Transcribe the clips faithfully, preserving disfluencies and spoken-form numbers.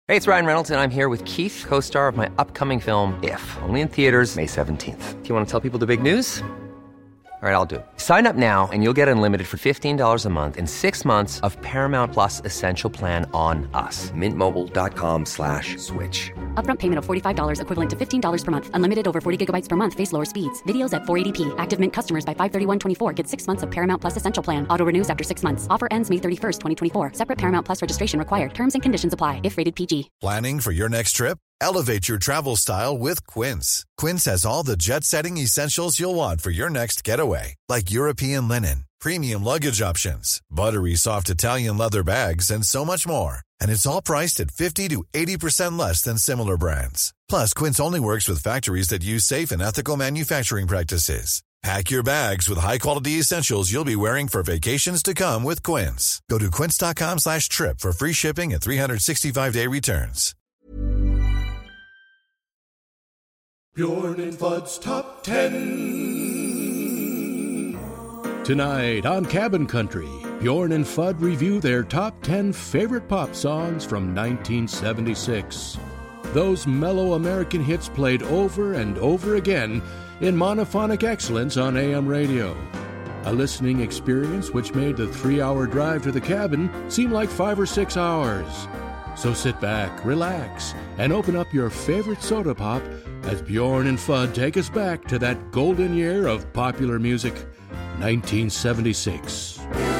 Hey, it's Ryan Reynolds, and I'm here with Keith, co-star of my upcoming film, If, only in theaters May seventeenth. Do you want to tell people the big news? All right, I'll do it. Sign up now and you'll get unlimited for fifteen dollars a month and six months of Paramount Plus Essential Plan on us. Mint Mobile dot com slash switch. Upfront payment of forty-five dollars equivalent to fifteen dollars per month. Unlimited over forty gigabytes per month. Face lower speeds. Videos at four eighty p. Active Mint customers by five thirty-one twenty-four get six months of Paramount Plus Essential Plan. Auto renews after six months. Offer ends May thirty-first, twenty twenty-four. Separate Paramount Plus registration required. Terms and conditions apply if rated P G. Planning for your next trip? Elevate your travel style with Quince. Quince has all the jet-setting essentials you'll want for your next getaway, like European linen, premium luggage options, buttery soft Italian leather bags, and so much more. And it's all priced at fifty to eighty percent less than similar brands. Plus, Quince only works with factories that use safe and ethical manufacturing practices. Pack your bags with high-quality essentials you'll be wearing for vacations to come with Quince. Go to quince.com slash trip for free shipping and three sixty-five day returns. Bjorn and Fudd's Top ten. Tonight on Cabin Country, Bjorn and Fudd review their top ten favorite pop songs from nineteen seventy-six. Those mellow American hits played over and over again in monophonic excellence on A M radio. A listening experience which made the three-hour drive to the cabin seem like five or six hours. So sit back, relax, and open up your favorite soda pop as Bjorn and Fudd take us back to that golden year of popular music, nineteen seventy-six.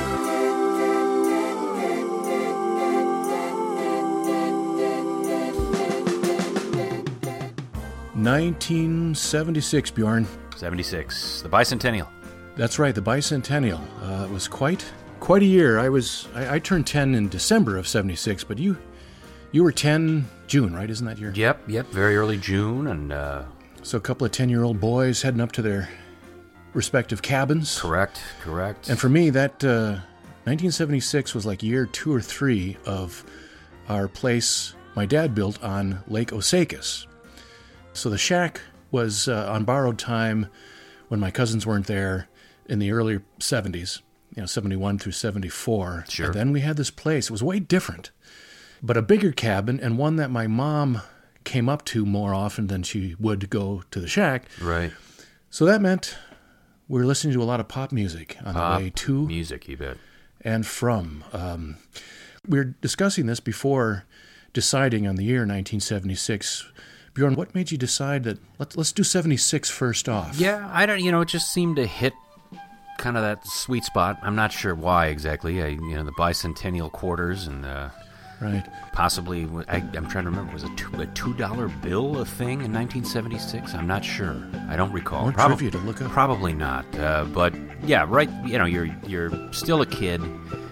nineteen seventy-six, Bjorn. seventy-six, the bicentennial. That's right, the bicentennial. Uh, it was quite quite a year. I was I, I turned ten in December of seventy-six, but you you were ten June, right? Isn't that your? Yep, yep, very early June, and uh, so a couple of ten-year-old boys heading up to their respective cabins. Correct, correct. And for me, that uh, nineteen seventy-six was like year two or three of our place my dad built on Lake Osakis. So the shack was uh, on borrowed time when my cousins weren't there in the early seventies, you know, seventy-one through seventy-four. Sure. And then we had this place. It was way different, but a bigger cabin, and one that my mom came up to more often than she would go to the shack. Right. So that meant we were listening to a lot of pop music on the Pop way to music, you bet. and from. Um, we were discussing this before deciding on the year nineteen seventy-six. Bjorn, what made you decide that let's let's do seventy-six first off? Yeah, I don't. You know, it just seemed to hit kind of that sweet spot. I'm not sure why exactly. I, you know, the bicentennial quarters and uh, Right. possibly. I, I'm trying to remember. Was a two, a two dollar bill a thing in nineteen seventy-six? I'm not sure. I don't recall. More Prob- trivia to look up. Probably not. Uh, but yeah, right. You know, you're you're still a kid,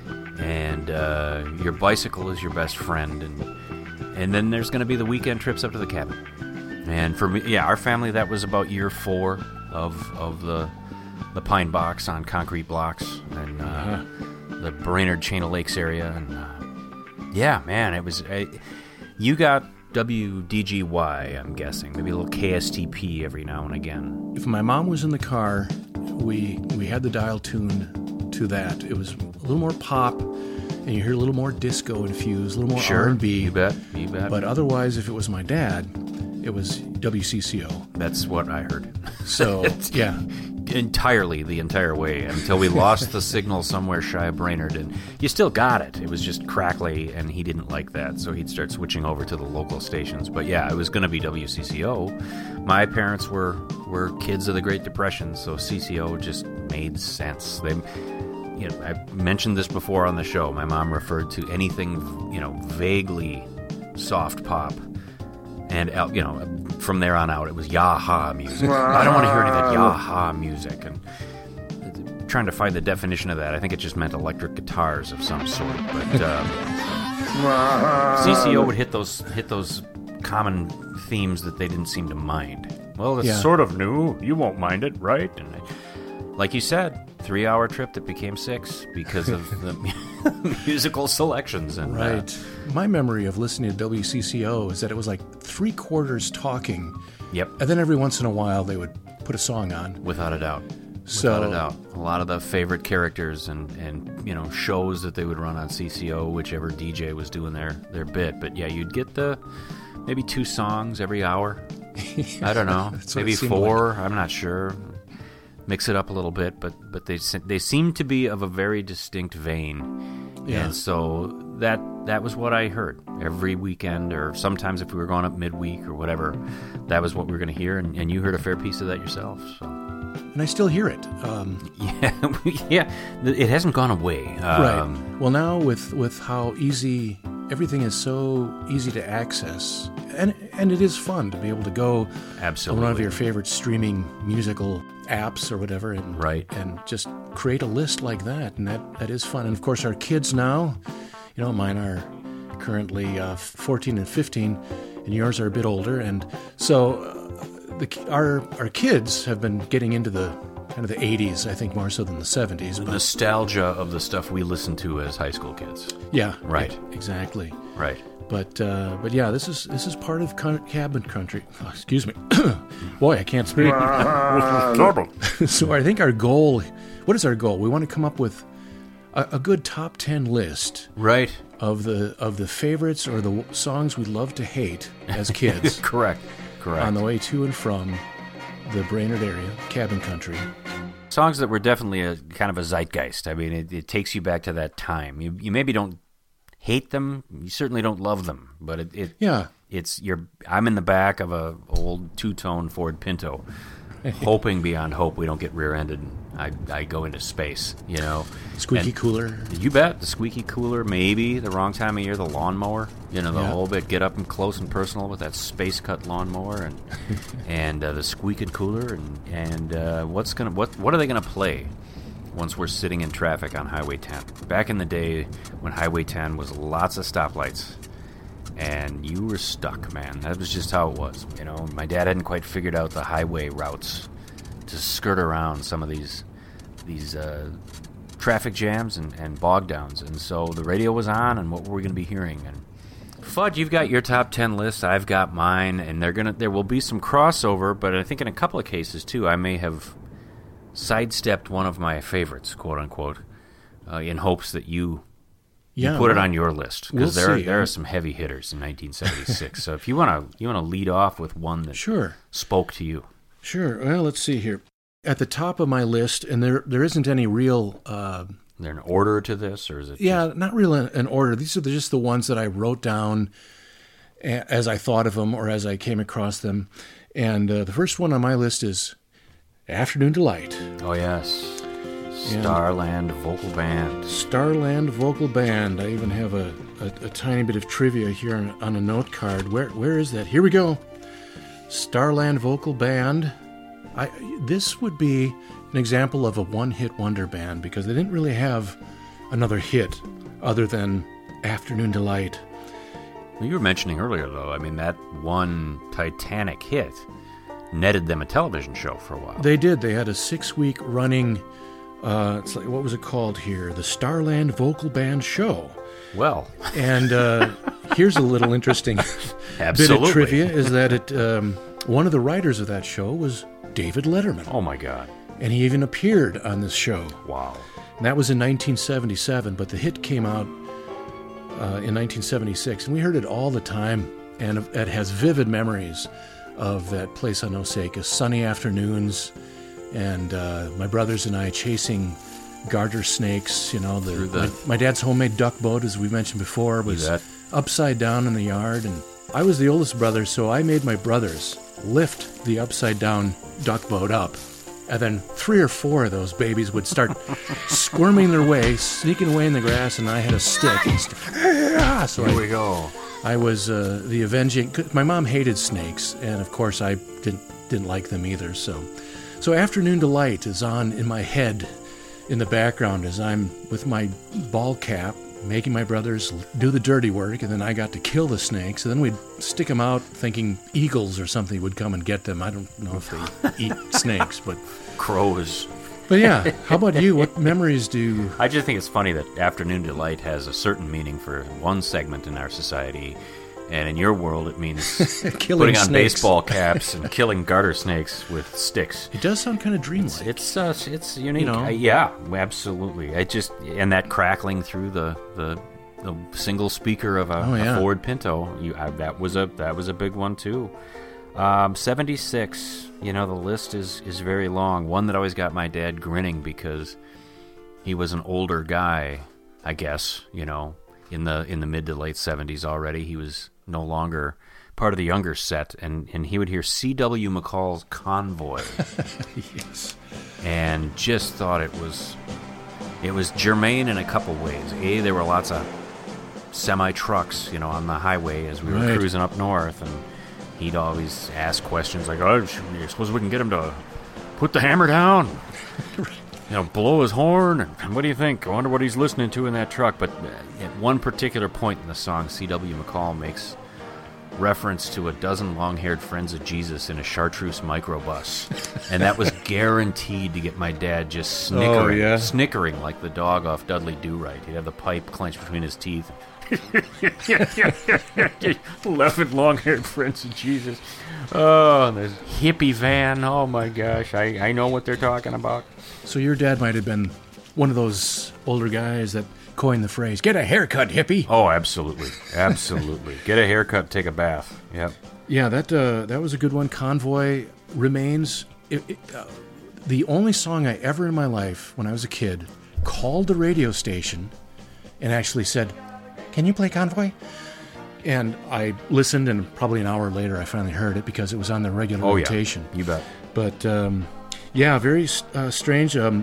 and uh, your bicycle is your best friend, and and then there's going to be the weekend trips up to the cabin. And for me, yeah, our family, that was about year four of of the the pine box on concrete blocks and uh, Uh-huh. the Brainerd Chain of Lakes area, and uh, yeah, man, it was. Uh, you got W D G Y, I'm guessing, maybe a little K S T P every now and again. If my mom was in the car, we we had the dial tuned to that. It was a little more pop, and you hear a little more disco infused, a little more Sure, R and B. you bet, you bet. But otherwise, if it was my dad, it was W C C O. That's what I heard. So, yeah. Entirely, the entire way, until we lost the signal somewhere shy of Brainerd, and you still got it. It was just crackly, and he didn't like that, so he'd start switching over to the local stations. But yeah, it was going to be W C C O. My parents were were kids of the Great Depression, so C C O just made sense. They, you know, I mentioned this before on the show. My mom referred to anything, you know, vaguely soft pop. And, you know, from there on out, it was Yaha music. I don't want to hear any of that Yaha music. And trying to find the definition of that, I think it just meant electric guitars of some sort. But um, C C O would hit those hit those common themes that they didn't seem to mind. Well, it's Yeah. sort of new. You won't mind it, right? And I, like you said, three-hour trip that became six because of the musical selections. And Right. Uh, My memory of listening to W C C O is that it was like three quarters talking, yep, and then every once in a while they would put a song on. without a doubt. Without a doubt. A lot of the favorite characters and, and you know shows that they would run on C C O, whichever D J was doing their, their bit. But yeah, you'd get the maybe two songs every hour. I don't know, maybe four. Like. I'm not sure. Mix it up a little bit, but but they they seem to be of a very distinct vein, yeah. And so that that was what I heard every weekend, or sometimes if we were going up midweek or whatever, that was what we were going to hear, and, and you heard a fair piece of that yourself. So. And I still hear it. Um, yeah, yeah, it hasn't gone away. Um, right. Well, now with with how easy everything is, so easy to access, and and it is fun to be able to go absolutely on one of your favorite streaming musical apps or whatever, and right. and just create a list like that, and that, that is fun. And of course, our kids now, you know, mine are currently uh, fourteen and fifteen, and yours are a bit older, and so uh, the our our kids have been getting into the kind of the eighties, I think, more so than the seventies. The but, nostalgia of the stuff we listened to as high school kids. Yeah, right, right exactly, right. But uh, but yeah, this is this is part of cabin country. Oh, excuse me, boy, I can't speak. So I think our goal, what is our goal? We want to come up with a, a good top ten list, right, of the of the favorites or the songs we love to hate as kids. Correct, correct. On the way to and from the Brainerd area, cabin country. Songs that were definitely a kind of a zeitgeist. I mean, it, it takes you back to that time. You you maybe don't hate them, you certainly don't love them, but it, it yeah, it's you're. I'm in the back of a old two-tone Ford Pinto, hoping beyond hope we don't get rear-ended. I I go into space, you know. Squeaky and cooler. You bet. The squeaky cooler, maybe the wrong time of year. The lawnmower, you know, the yeah. whole bit. Get up and close and personal with that space cut lawnmower, and and uh, the squeaking cooler, and and uh, what's gonna what what are they gonna play once we're sitting in traffic on Highway ten? Back in the day when Highway ten was lots of stoplights, and you were stuck, man. That was just how it was. You know, my dad hadn't quite figured out the highway routes to skirt around some of these these uh, traffic jams and, and bog downs, and so the radio was on, and what were we going to be hearing? And Fudd, you've got your top ten list, I've got mine, and they're gonna there will be some crossover, but I think in a couple of cases too, I may have sidestepped one of my favorites, quote unquote, uh, in hopes that you, yeah, you put well, it on your list, because we'll there see. are, there are some heavy hitters in nineteen seventy-six. So if you want to you want to lead off with one that sure. spoke to you, sure. Well, let's see here. At the top of my list, and there there isn't any real. Uh, is there an order to this, or is it? Yeah, just... not really an order. These are just the ones that I wrote down as I thought of them or as I came across them. And uh, the first one on my list is Afternoon Delight. Oh, yes. Starland Vocal Band. Starland Vocal Band. I even have a, a, a tiny bit of trivia here on, on a note card. Where Where is that? Here we go. Starland Vocal Band. I, this would be an example of a one-hit wonder band because they didn't really have another hit other than Afternoon Delight. Well, you were mentioning earlier, though, I mean, that one Titanic hit netted them a television show for a while. They did. They had a six-week running, uh, it's like, what was it called here? The Starland Vocal Band Show. Well. And uh, here's a little interesting bit of trivia, is that it um, one of the writers of that show was David Letterman. Oh, my God. And he even appeared on this show. Wow. And that was in nineteen seventy-seven, but the hit came out uh, in nineteen seventy-six, and we heard it all the time, and it has vivid memories of that place on Osaka, sunny afternoons, and uh, my brothers and I chasing garter snakes. You know, the, the... My, my dad's homemade duck boat, as we mentioned before, was upside down in the yard, and I was the oldest brother, so I made my brothers lift the upside down duck boat up. And then three or four of those babies would start squirming their way, sneaking away in the grass, and I had a stick. And st- so Here I, we go. I was uh, the avenging. My mom hated snakes, and of course I didn't didn't like them either. So, so Afternoon Delight is on in my head, in the background as I'm with my ball cap, making my brothers do the dirty work, and then I got to kill the snakes, and then we'd stick them out thinking eagles or something would come and get them. I don't know if they eat snakes, but... Crows. But yeah, how about you? What memories do you... I just think it's funny that Afternoon Delight has a certain meaning for one segment in our society, And in your world, it means Killing putting on snakes. baseball caps and killing garter snakes with sticks. It does sound kind of dreamlike. It's uh, it's unique. You know? Uh, yeah, absolutely. I just and that crackling through the the, the single speaker of a, Oh, yeah. a Ford Pinto. You I, that was a that was a big one too. Um, seventy-six. You know, the list is is very long. One that always got my dad grinning because he was an older guy, I guess. You know, in the in the mid to late seventies already. He was no longer part of the younger set, and, and he would hear C W McCall's Convoy. Yes. And just thought it was it was germane in a couple ways. A, there were lots of semi trucks, you know, on the highway as we were Right. cruising up north, and he'd always ask questions like, "Oh, you suppose we can get him to put the hammer down? You know, blow his horn? And what do you think? I wonder what he's listening to in that truck." But at one particular point in the song, C W McCall makes reference to a dozen long-haired friends of Jesus in a chartreuse microbus, and that was guaranteed to get my dad just snickering, Oh, yeah? snickering like the dog off Dudley Do-Right. He'd have the pipe clenched between his teeth. Eleven long-haired friends of Jesus. Oh, and there's hippie van. Oh my gosh, I, I know what they're talking about. So your dad might have been one of those older guys that coined the phrase, "Get a haircut, hippie." Oh, absolutely, absolutely. Get a haircut, take a bath. Yep. Yeah, that uh, that was a good one. Convoy remains it, it, uh, the only song I ever in my life, when I was a kid, called the radio station and actually said, "Can you play Convoy?" And I listened, and probably an hour later I finally heard it because it was on the regular Oh rotation. yeah, you bet. But um, yeah, very uh, strange. Um,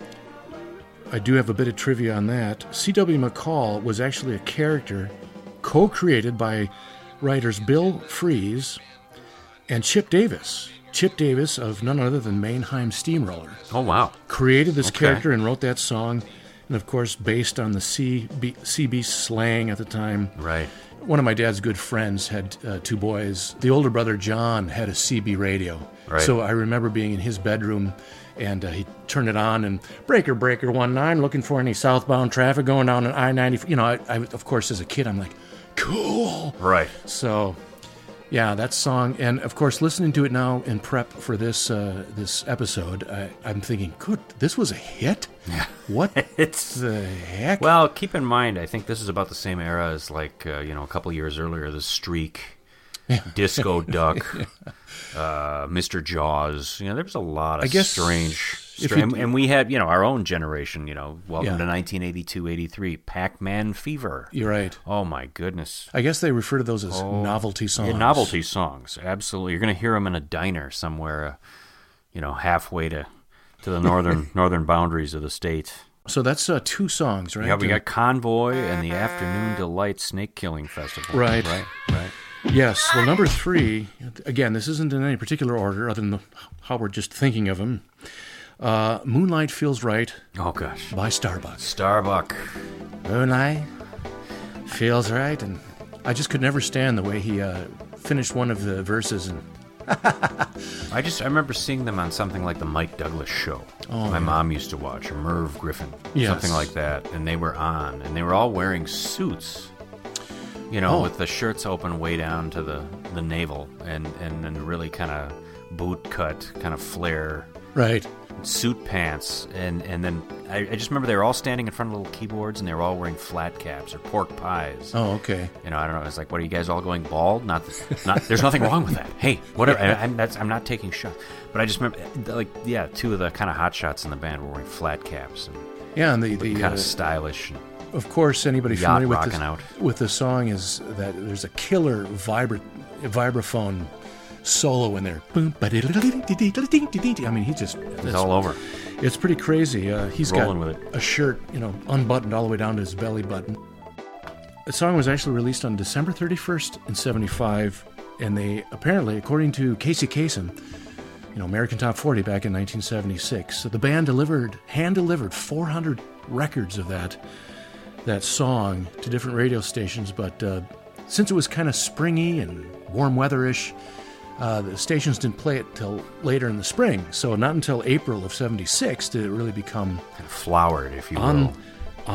I do have a bit of trivia on that. C W McCall was actually a character co-created by writers Bill Fries and Chip Davis. Chip Davis, of none other than Mannheim Steamroller, Oh wow. created this Okay. character and wrote that song, and of course based on the C B, C B slang at the time. Right. One of my dad's good friends had uh, two boys. The older brother, John, had a C B radio. Right. So I remember being in his bedroom, and uh, he turned it on, and breaker, breaker, one nine, looking for any southbound traffic going down an I ninety. You know, I, I, of course, as a kid, I'm like, cool. Right. So, yeah, that song. And, of course, listening to it now in prep for this uh, this episode, I, I'm thinking, good, this was a hit? Yeah. What It's the heck? well. Keep in mind, I think this is about the same era as like uh, you know a couple years earlier. The Streak, Disco Duck, uh, Mister Jaws. You know, there was a lot of I guess strange. if Stra- you- and, and we had you know our own generation. You know, welcome Yeah. to nineteen eighty-two, eighty-three, Pac-Man Fever. You're right. Oh my goodness. I guess they refer to those as novelty songs. Yeah, novelty songs, absolutely. You're going to hear them in a diner somewhere, uh, you know, halfway to, to the northern northern boundaries of the state. So that's uh, two songs, right? Yeah, we Uh, got Convoy and the Afternoon Delight Snake Killing Festival. Right. right, right. Yes. Well, number three, again, this isn't in any particular order other than the, how we're just thinking of them. Uh, Moonlight Feels Right Oh gosh, by Starbuck. Starbuck. Moonlight Feels Right. And I just could never stand the way he uh, finished one of the verses. And I just I remember seeing them on something like the Mike Douglas Show. Oh, My yeah. mom used to watch, or Merv Griffin, Yes. something like that, and they were on, and they were all wearing suits. You know, Oh. with the shirts open way down to the, the navel, and and then really kind of boot cut, kind of flare right. suit pants, and and then I, I just remember they were all standing in front of little keyboards, and they were all wearing flat caps or pork pies. Oh, okay. You know, I don't know. It's like, what are you guys all going bald? Not, not. There's nothing wrong with that. Hey, whatever. I, I'm, that's, I'm not taking shots, but I just remember, like, yeah, two of the kind of hot shots in the band were wearing flat caps and Yeah, and the, the kind uh, of stylish. And, of course, anybody Yacht familiar with rocking this, out. with the song is that there's a killer vibra, vibraphone solo in there. Boom, ba-di-da-da-dee-dee-dee-dee-dee-dee. I mean, he just it's it's, all over. it's pretty crazy. Uh, he's Rolling got with it. a shirt, you know, unbuttoned all the way down to his belly button. The song was actually released on December thirty-first in seventy-five, and they apparently, according to Casey Kasem, you know, American Top forty back in nineteen seventy-six, so the band delivered, hand-delivered four hundred records of that that song to different radio stations, but uh, since it was kind of springy and warm weatherish, uh, the stations didn't play it till later in the spring. So not until April of seventy-six did it really become Kind of flowered, if you will. on on the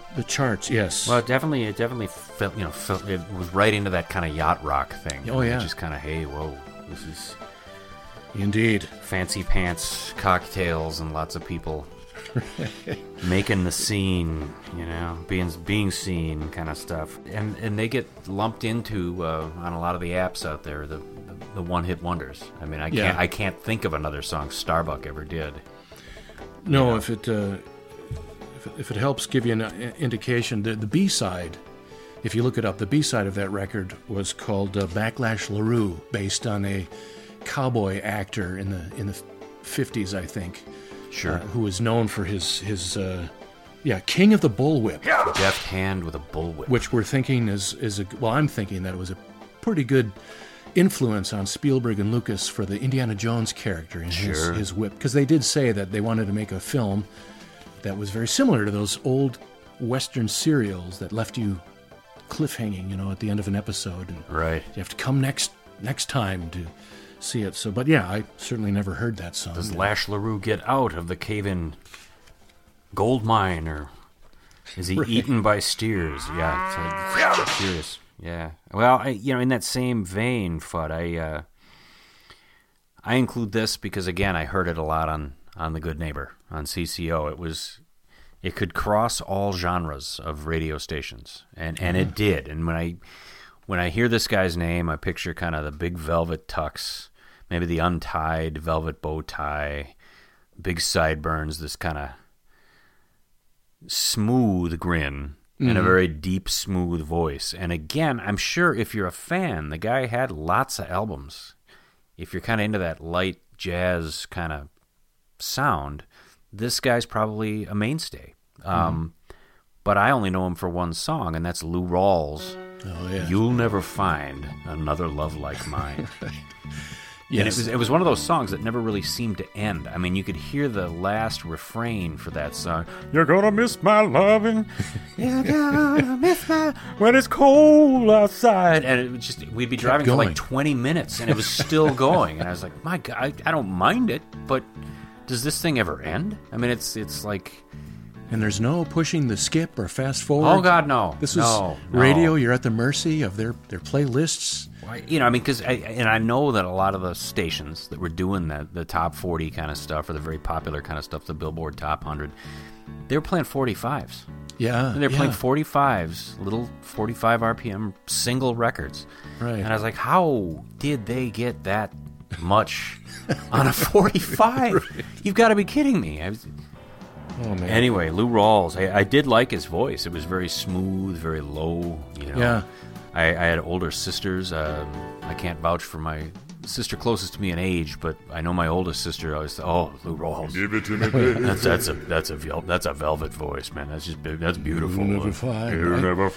the charts, yes. Well, it definitely, it definitely felt, you know, felt, it was right into that kind of yacht rock thing. Oh, yeah. Just kind of, hey, whoa, this is Indeed. fancy pants, cocktails, and lots of people making the scene, you know, being being seen kind of stuff. And and they get lumped into uh, on a lot of the apps out there, the the, the one hit wonders. I mean, I Yeah. can't I can't think of another song Starbuck ever did. No, You know? if it, uh, if it if it helps give you an uh, indication, the, the B-side, if you look it up, the B-side of that record was called uh, Backlash LaRue, based on a cowboy actor in the in the fifties, I think. Sure. Uh, who was known for his his uh, yeah King of the Bullwhip, Deft hand with a bullwhip. which we're thinking is is a well, I'm thinking that it was a pretty good influence on Spielberg and Lucas for the Indiana Jones character in his, Sure. his whip, because they did say that they wanted to make a film that was very similar to those old Western serials that left you cliffhanging, you know, at the end of an episode, and Right. you have to come next next time to see it. So, but yeah, I certainly never heard that song. Does Lash LaRue get out of the cave-in gold mine, or is he eaten by steers? Yeah, it's, it's curious. Yeah. Well, I, you know, in that same vein, Fudd, I uh, I include this because again, I heard it a lot on on The Good Neighbor on C C O. It was it could cross all genres of radio stations, and and it did. And when I when I hear this guy's name, I picture kind of the big velvet tux, maybe the untied velvet bow tie, big sideburns, this kind of smooth grin, and a very deep, smooth voice. And again, I'm sure if you're a fan, the guy had lots of albums. If you're kind of into that light jazz kind of sound, this guy's probably a mainstay. Um, but I only know him for one song, and that's Lou Rawls. Oh yeah, You'll never find another love like mine. yes. And it was it was one of those songs that never really seemed to end. I mean, you could hear the last refrain for that song. You're gonna miss my loving. You're gonna miss my when it's cold outside. And it was just we'd be driving for going. like twenty minutes, and it was still going. And I was like, my God, I, I don't mind it, but does this thing ever end? I mean, it's it's like. And there's no pushing the skip or fast forward. Oh God, no! This is no, no. radio. You're at the mercy of their, their playlists. Why- You know, I mean, because I, and I know that a lot of the stations that were doing that, the top forty kind of stuff, or the very popular kind of stuff, the Billboard Top one hundred, they were playing forty-fives. Yeah, And they're yeah. playing forty-fives, little forty-five R P M single records. Right. And I was like, how did they get that much on a forty-five? You've got to be kidding me. I was, Oh man. Anyway, Lou Rawls, I, I did like his voice. It was very smooth, very low. You know, Yeah. I, I had older sisters. Um, I can't vouch for my sister closest to me in age, but I know my oldest sister. I was oh, Lou Rawls. Give it to me, baby. That's that's a that's a vel- that's a velvet voice, man. That's just that's beautiful. You'll never find. You'll right? never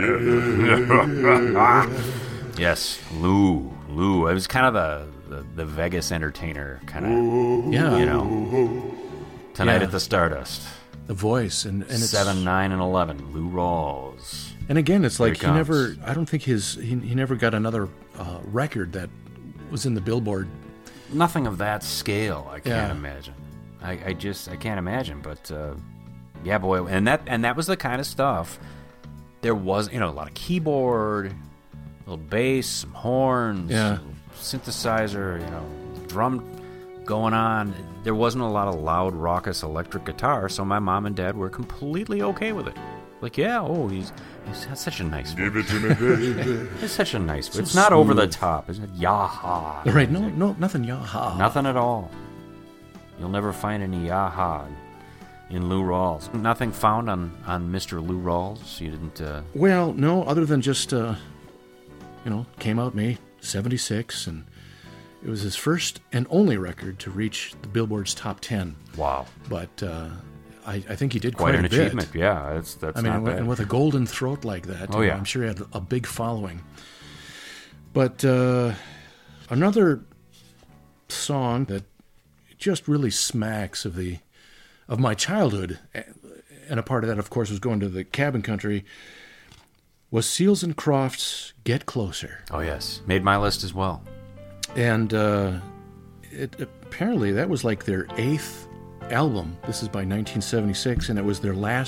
find. Yes, Lou. Lou. I was kind of the the, the Vegas entertainer, kind of. Yeah, You know. Tonight Yeah. at the Stardust. the voice and and it's Seven, nine, and eleven. Lou Rawls. And again, it's like he Here it never. comes. I don't think his he, he never got another uh, record that was in the Billboard. Nothing of that scale. I can't Yeah. imagine. I, I just I can't imagine. But uh, yeah, boy, and that and that was the kind of stuff. There was you know a lot of keyboard, a little bass, some horns, Yeah. synthesizer, you know, drum going on. There wasn't a lot of loud, raucous electric guitar, so my mom and dad were completely okay with it. Like, yeah, oh, he's he's got such a nice voice. Give it to me, baby. It's such a nice voice. It's not over the top, isn't it? Yaha. Right? No, no, nothing. Yaha. Nothing at all. You'll never find any yaha in Lou Rawls. Nothing found on, on Mister Lou Rawls? You didn't... Uh... Well, no, other than just uh, you know, came out May seventy-six, and it was his first and only record to reach the Billboard's top ten. Wow. But uh, I, I think he did Quite quite, an a bit. achievement. Yeah, that's, that's I mean, not and with, bad. and with a golden throat like that, Oh, you know, yeah. I'm sure he had a big following. But uh, another song that just really smacks of the of my childhood, and a part of that, of course, was going to the cabin country, was Seals and Crofts' "Get Closer," Oh, yes. Made my list as well. and uh, it, apparently that was like their eighth album. This is by nineteen seventy-six, and it was their last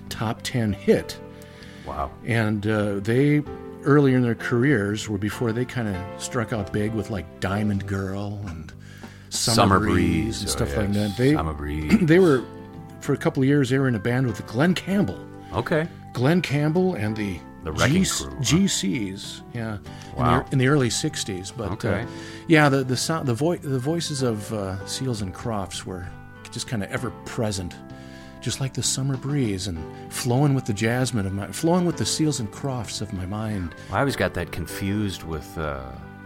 top ten hit. Wow. And uh, they, earlier in their careers, were before they kind of struck out big with like Diamond Girl and Summer, Summer Breeze, Breeze and oh, stuff yes. like that. They, Summer Breeze. They were, for a couple of years, they were in a band with Glenn Campbell. Okay. Glenn Campbell and the, The Wrecking G- Crew, huh? G Cs, yeah, Wow. in, the, in the early sixties. But Okay. uh, yeah, the the sound, the, vo- the voices of uh, Seals and Crofts were just kind of ever present, just like the summer breeze and flowing with the jasmine of my, flowing with the Seals and Crofts of my mind. I always got that confused with uh,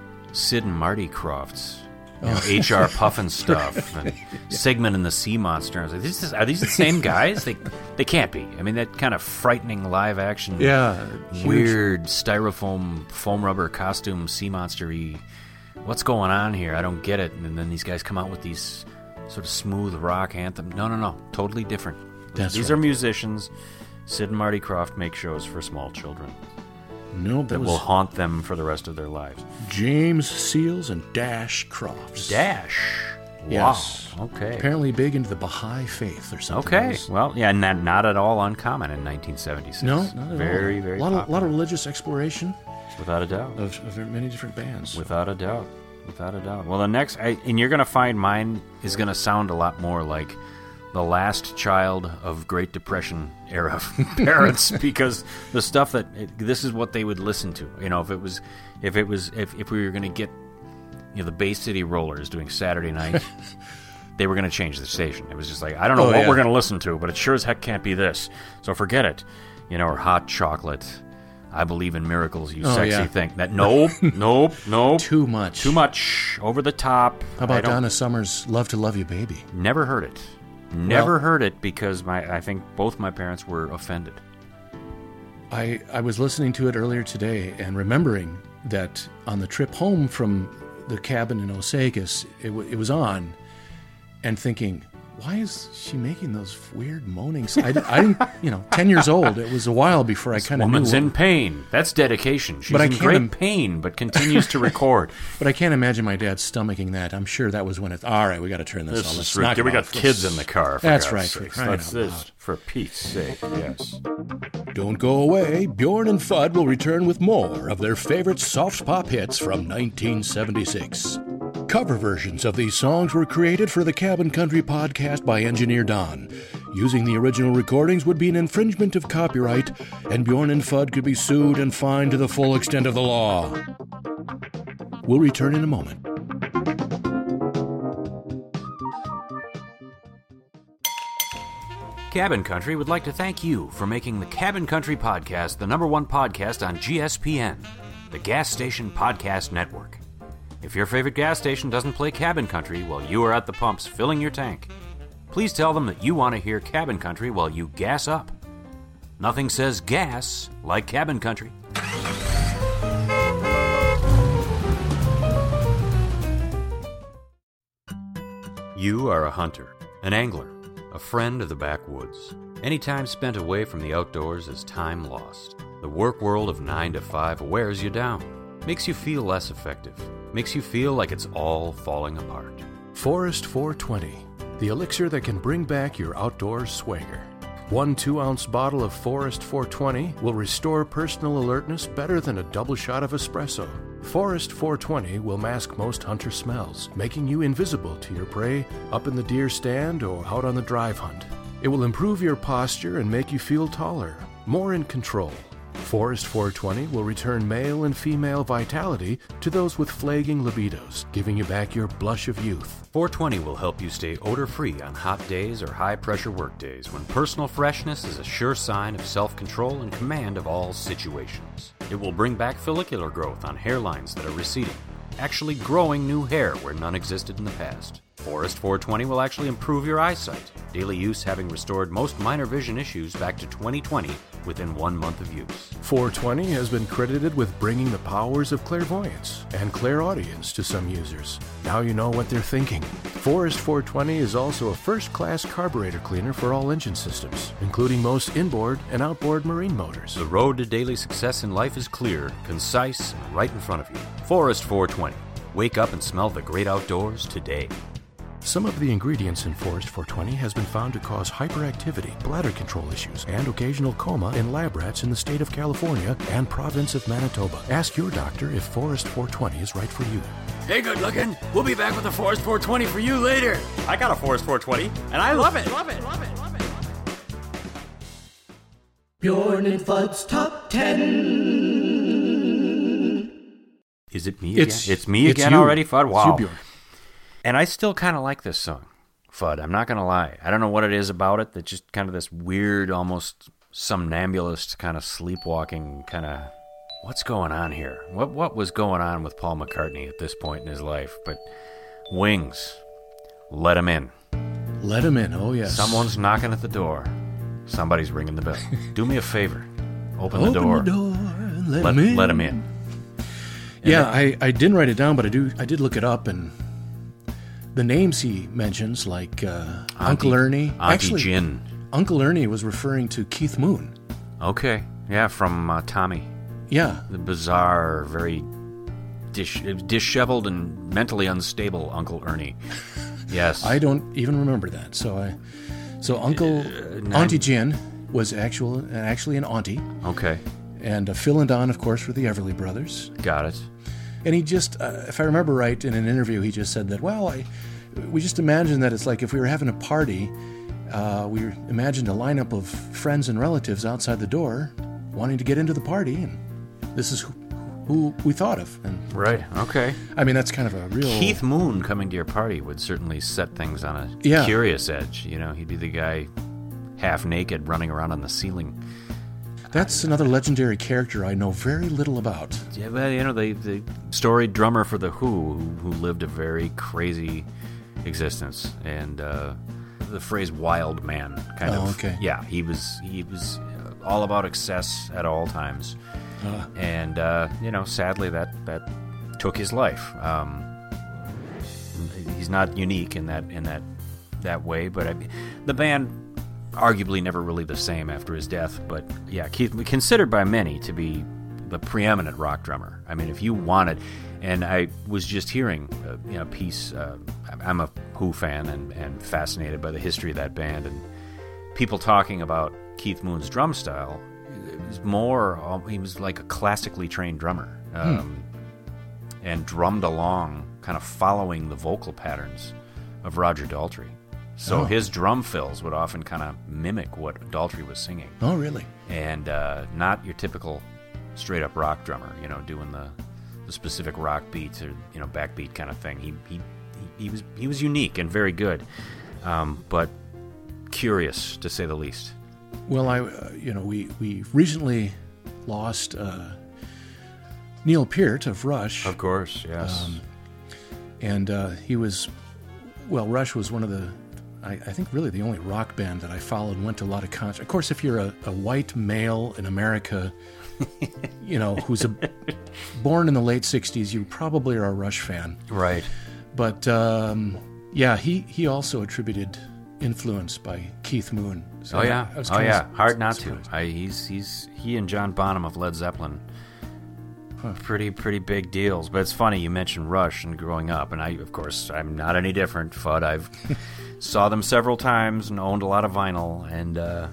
Sid and Marty Crofts. You know, H R Puffin stuff, and Sigmund and the Sea Monster. I was like, this is, are these the same guys? They they can't be. I mean, that kind of frightening live action, Yeah, huge. weird styrofoam foam rubber costume sea monster-y. What's going on here? I don't get it. And then these guys come out with these sort of smooth rock anthem. No, no, no, totally different. That's these right. are musicians. Sid and Marty Krofft make shows for small children No, that that was will haunt them for the rest of their lives. James Seals and Dash Crofts. Dash. Yes. Wow. Okay. Apparently big into the Baha'i faith or something. It Okay. was- Well, yeah, not, not at all uncommon in nineteen seventy-six. No, not at all. Very, very a lot of, popular. lot of religious exploration Without a doubt. of, of many different bands. Without a doubt. Without a doubt. Well, the next, I, and you're going to find mine is going to sound a lot more like the last child of Great Depression era parents, because the stuff that it, this is what they would listen to. You know, if it was, if it was, if, if we were going to get, you know, the Bay City Rollers doing Saturday night, they were going to change the station. It was just like, I don't know Oh, what yeah. we're going to listen to, but it sure as heck can't be this. So forget it. You know, or Hot Chocolate. I believe in miracles, you Oh, sexy yeah. thing. That nope, nope, nope. Too much. Too much. Over the top. How I about don't- Donna Summer's Love to Love You Baby? Never heard it. Never Well- heard it because my I think both my parents were offended. I, I was listening to it earlier today and remembering that on the trip home from the cabin in Osagas, it, w- it was on, and thinking, why is she making those weird moaning sounds? I, di- I didn't, you know, ten years old. It was a while before I kind of knew. Woman's what- in pain. That's dedication. She's But I in can't great im- pain, but continues to record. But I can't imagine my dad stomaching that. I'm sure that was when it's, all right, we got to turn this, on. Let's knock it we got off. kids Let's- in the car. For That's God's right, sakes. for crying That's out this loud. for Pete's sake. Yes. Don't go away. Bjorn and Fudd will return with more of their favorite soft pop hits from nineteen seventy-six. Cover versions of these songs were created for the Cabin Country podcast by Engineer Don. Using the original recordings would be an infringement of copyright, and Bjorn and Fudd could be sued and fined to the full extent of the law. We'll return in a moment. Cabin Country would like to thank you for making the Cabin Country Podcast the number one podcast on G S P N, the Gas Station Podcast Network. If your favorite gas station doesn't play Cabin Country while you are at the pumps filling your tank, please tell them that you want to hear Cabin Country while you gas up. Nothing says gas like Cabin Country. You are a hunter, an angler, a friend of the backwoods. Any time spent away from the outdoors is time lost. The work world of nine to five wears you down, makes you feel less effective, makes you feel like it's all falling apart. Forest four twenty, the elixir that can bring back your outdoors swagger. One two-ounce bottle of Forest four twenty will restore personal alertness better than a double shot of espresso. Forest four twenty will mask most hunter smells, making you invisible to your prey up in the deer stand or out on the drive hunt. It will improve your posture and make you feel taller, more in control. Forest four twenty will return male and female vitality to those with flagging libidos, giving you back your blush of youth. four twenty will help you stay odor-free on hot days or high-pressure work days when personal freshness is a sure sign of self-control and command of all situations. It will bring back follicular growth on hairlines that are receding, actually growing new hair where none existed in the past. Forest four twenty will actually improve your eyesight, daily use having restored most minor vision issues back to twenty twenty within one month of use. four twenty has been credited with bringing the powers of clairvoyance and clairaudience to some users. Now you know what they're thinking. Forest four twenty is also a first-class carburetor cleaner for all engine systems, including most inboard and outboard marine motors. The road to daily success in life is clear, concise, and right in front of you. Forest four twenty. Wake up and smell the great outdoors today. Some of the ingredients in Forest four twenty has been found to cause hyperactivity, bladder control issues, and occasional coma in lab rats in the state of California and province of Manitoba. Ask your doctor if Forest four twenty is right for you. Hey, good looking. We'll be back with a Forest four twenty for you later. I got a Forest four twenty, and I love it. Love it. Love it. Love it. Bjorn and Fudd's Top ten. Is it me again? It's, it's me it's again you. already, Fudd? Wow. It's you, Bjorn. And I still kind of like this song, Fudd. I'm not going to lie. I don't know what it is about it that just kind of this weird, almost somnambulist kind of sleepwalking kind of... What's going on here? What what was going on with Paul McCartney at this point in his life? But Wings, let him in. Let him in, oh yes. Someone's knocking at the door. Somebody's ringing the bell. Do me a favor. Open, Open the door. the door and let, Let, him in. let him in. Yeah, I, I didn't write it down, but I do. I did look it up, and the names he mentions, like uh, Auntie, Uncle Ernie. Auntie Actually, Gin. Uncle Ernie was referring to Keith Moon. Okay. Yeah, from uh, Tommy. Yeah. The bizarre, very dish, disheveled and mentally unstable Uncle Ernie. Yes. I don't even remember that. So I, so Uncle Uh, Auntie Gin was actual, actually an auntie, Okay. and uh, Phil and Don, of course, were the Everly Brothers. Got it. And he just, uh, if I remember right, in an interview, he just said that, well, I, we just imagined that it's like if we were having a party, uh, we imagined a lineup of friends and relatives outside the door wanting to get into the party, and this is who, who we thought of. And Right. Okay. I mean, that's kind of a real... Keith Moon coming to your party would certainly set things on a Yeah. curious edge. You know, he'd be the guy half naked running around on the ceiling. That's another legendary character I know very little about. Yeah, well, you know, the, the storied drummer for The Who, who, who lived a very crazy existence. And uh, the phrase wild man kind Oh, of... okay. Yeah, he was, he was all about excess at all times. Uh, And, uh, you know, sadly, that, that took his life. Um, he's not unique in that in that that way, but I, the band arguably never really the same after his death. But yeah, Keith, considered by many to be the preeminent rock drummer. I mean, if you wanted, and I was just hearing uh, you know, a piece. Uh, I'm a Who fan and, and fascinated by the history of that band, and people talking about Keith Moon's drum style. It was more, um, he was like a classically trained drummer, um, hmm. and drummed along, kind of following the vocal patterns of Roger Daltrey. So oh. his drum fills would often kind of mimic what Daltrey was singing. Oh, really? And uh, not your typical straight-up rock drummer, you know, doing the, the specific rock beats or, you know, backbeat kind of thing. He he, he, he was he was unique and very good, um, but curious, to say the least. Well, I, uh, you know, we, we recently lost uh, Neil Peart of Rush. Of course, yes. Um, and uh, he was, well, Rush was one of the, I, I think really the only rock band that I followed and went to a lot of concerts. Of course, if you're a, a white male in America, you know, who's a, born in the late sixties, you probably are a Rush fan. Right. But, um, yeah, he, he also attributed influence by Keith Moon. So oh yeah, I was oh yeah, of, hard not to. I, he's he's he and John Bonham of Led Zeppelin, huh. pretty pretty big deals. But it's funny you mentioned Rush and growing up, and I of course I'm not any different. Fudd, I've saw them several times and owned a lot of vinyl, and uh,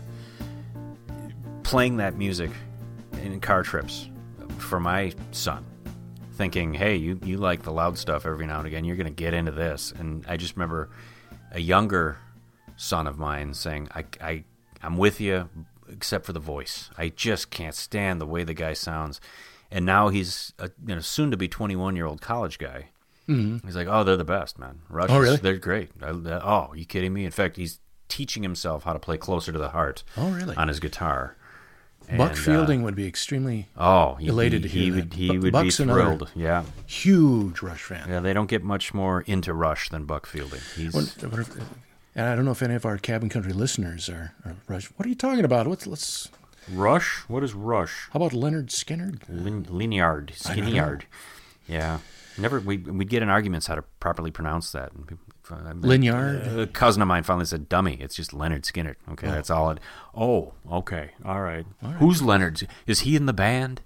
playing that music in car trips for my son, thinking, hey, you you like the loud stuff every now and again, you're going to get into this. And I just remember a younger son of mine saying, I, I, I'm with you, except for the voice. I just can't stand the way the guy sounds. And now he's a you know, soon-to-be twenty-one-year-old college guy. Mm-hmm. He's like, oh, they're the best, man. Rush, oh, really? They're great. I, uh, oh, are you kidding me? In fact, he's teaching himself how to play Closer to the Heart oh, really? on his guitar. Buck and, Fielding uh, would be extremely oh, he, elated he, to hear he that. would, He B- would Buck's be thrilled. Yeah. Huge Rush fan. Yeah, they don't get much more into Rush than Buck Fielding. He's... When, and I don't know if any of our Cabin Country listeners are, are Rush. What are you talking about? Let's let's. Rush? What is Rush? How about Leonard Skinner? Lin, Linyard, Skinyard. Yeah, never. We we'd get in arguments how to properly pronounce that. Linyard. A cousin of mine finally said, "Dummy, it's just Leonard Skinner." Okay, oh. That's all it. Oh, okay, all right. all right. Who's Leonard? Is he in the band?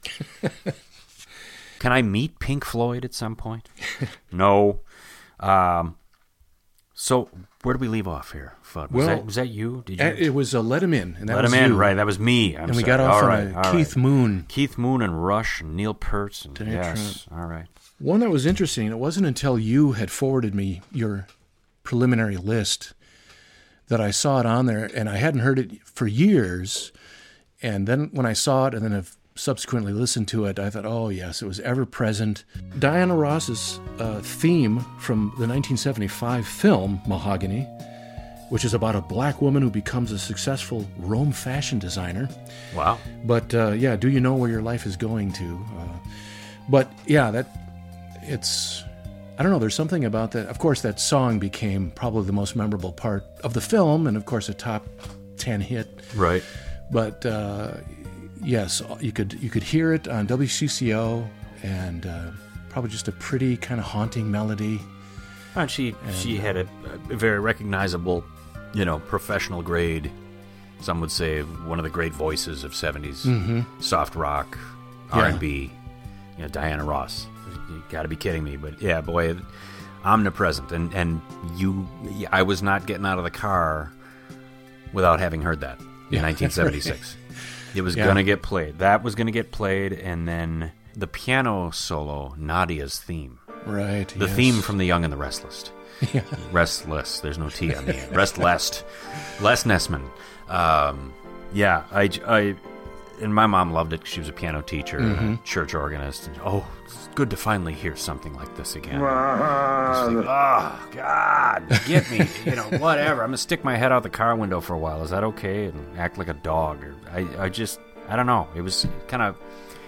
Can I meet Pink Floyd at some point? No. Um. So where do we leave off here, Fudd? Was, Well, that, was that you? Did you? Uh, It was uh, Let Him In, and that Let was him in, you. right? That was me. I'm and we sorry. got off all on right, a all Keith right. Moon. Keith Moon and Rush and Neil Peart. And, That's yes, all right. One that was interesting, it wasn't until you had forwarded me your preliminary list that I saw it on there, and I hadn't heard it for years. And then when I saw it and then have subsequently listened to it, I thought, oh, yes, it was ever present. Diana Ross's uh, theme from the nineteen seventy-five film Mahogany, which is about a black woman who becomes a successful Rome fashion designer. Wow. But, uh, yeah, do you know where your life is going to? Uh, but, yeah, that it's... I don't know, there's something about that. Of course, that song became probably the most memorable part of the film and, of course, a top ten hit. Right. But, uh, yes, you could you could hear it on W C C O, and uh, probably just a pretty kind of haunting melody. And she and, she had a, a very recognizable, you know, professional grade. Some would say one of the great voices of seventies mm-hmm. soft rock, yeah. R and B. You know, Diana Ross. You got to be kidding me, but yeah, boy, omnipresent. And and you, I was not getting out of the car without having heard that in yeah, nineteen seventy-six. Right. It was yeah. gonna get played. That was gonna get played, and then the piano solo, Nadia's theme. Right. The yes. theme from The Young and the Restless. Yeah. Restless. There's no T on the end. Restless. Les Nessman. Um, yeah, I, I, and my mom loved it. She was a piano teacher, mm-hmm. and a church organist. And, oh, it's good to finally hear something like this again. Like, oh, God, get me. You know, whatever. I'm going to stick my head out the car window for a while. Is that okay? And act like a dog. Or I, I just, I don't know. It was kind of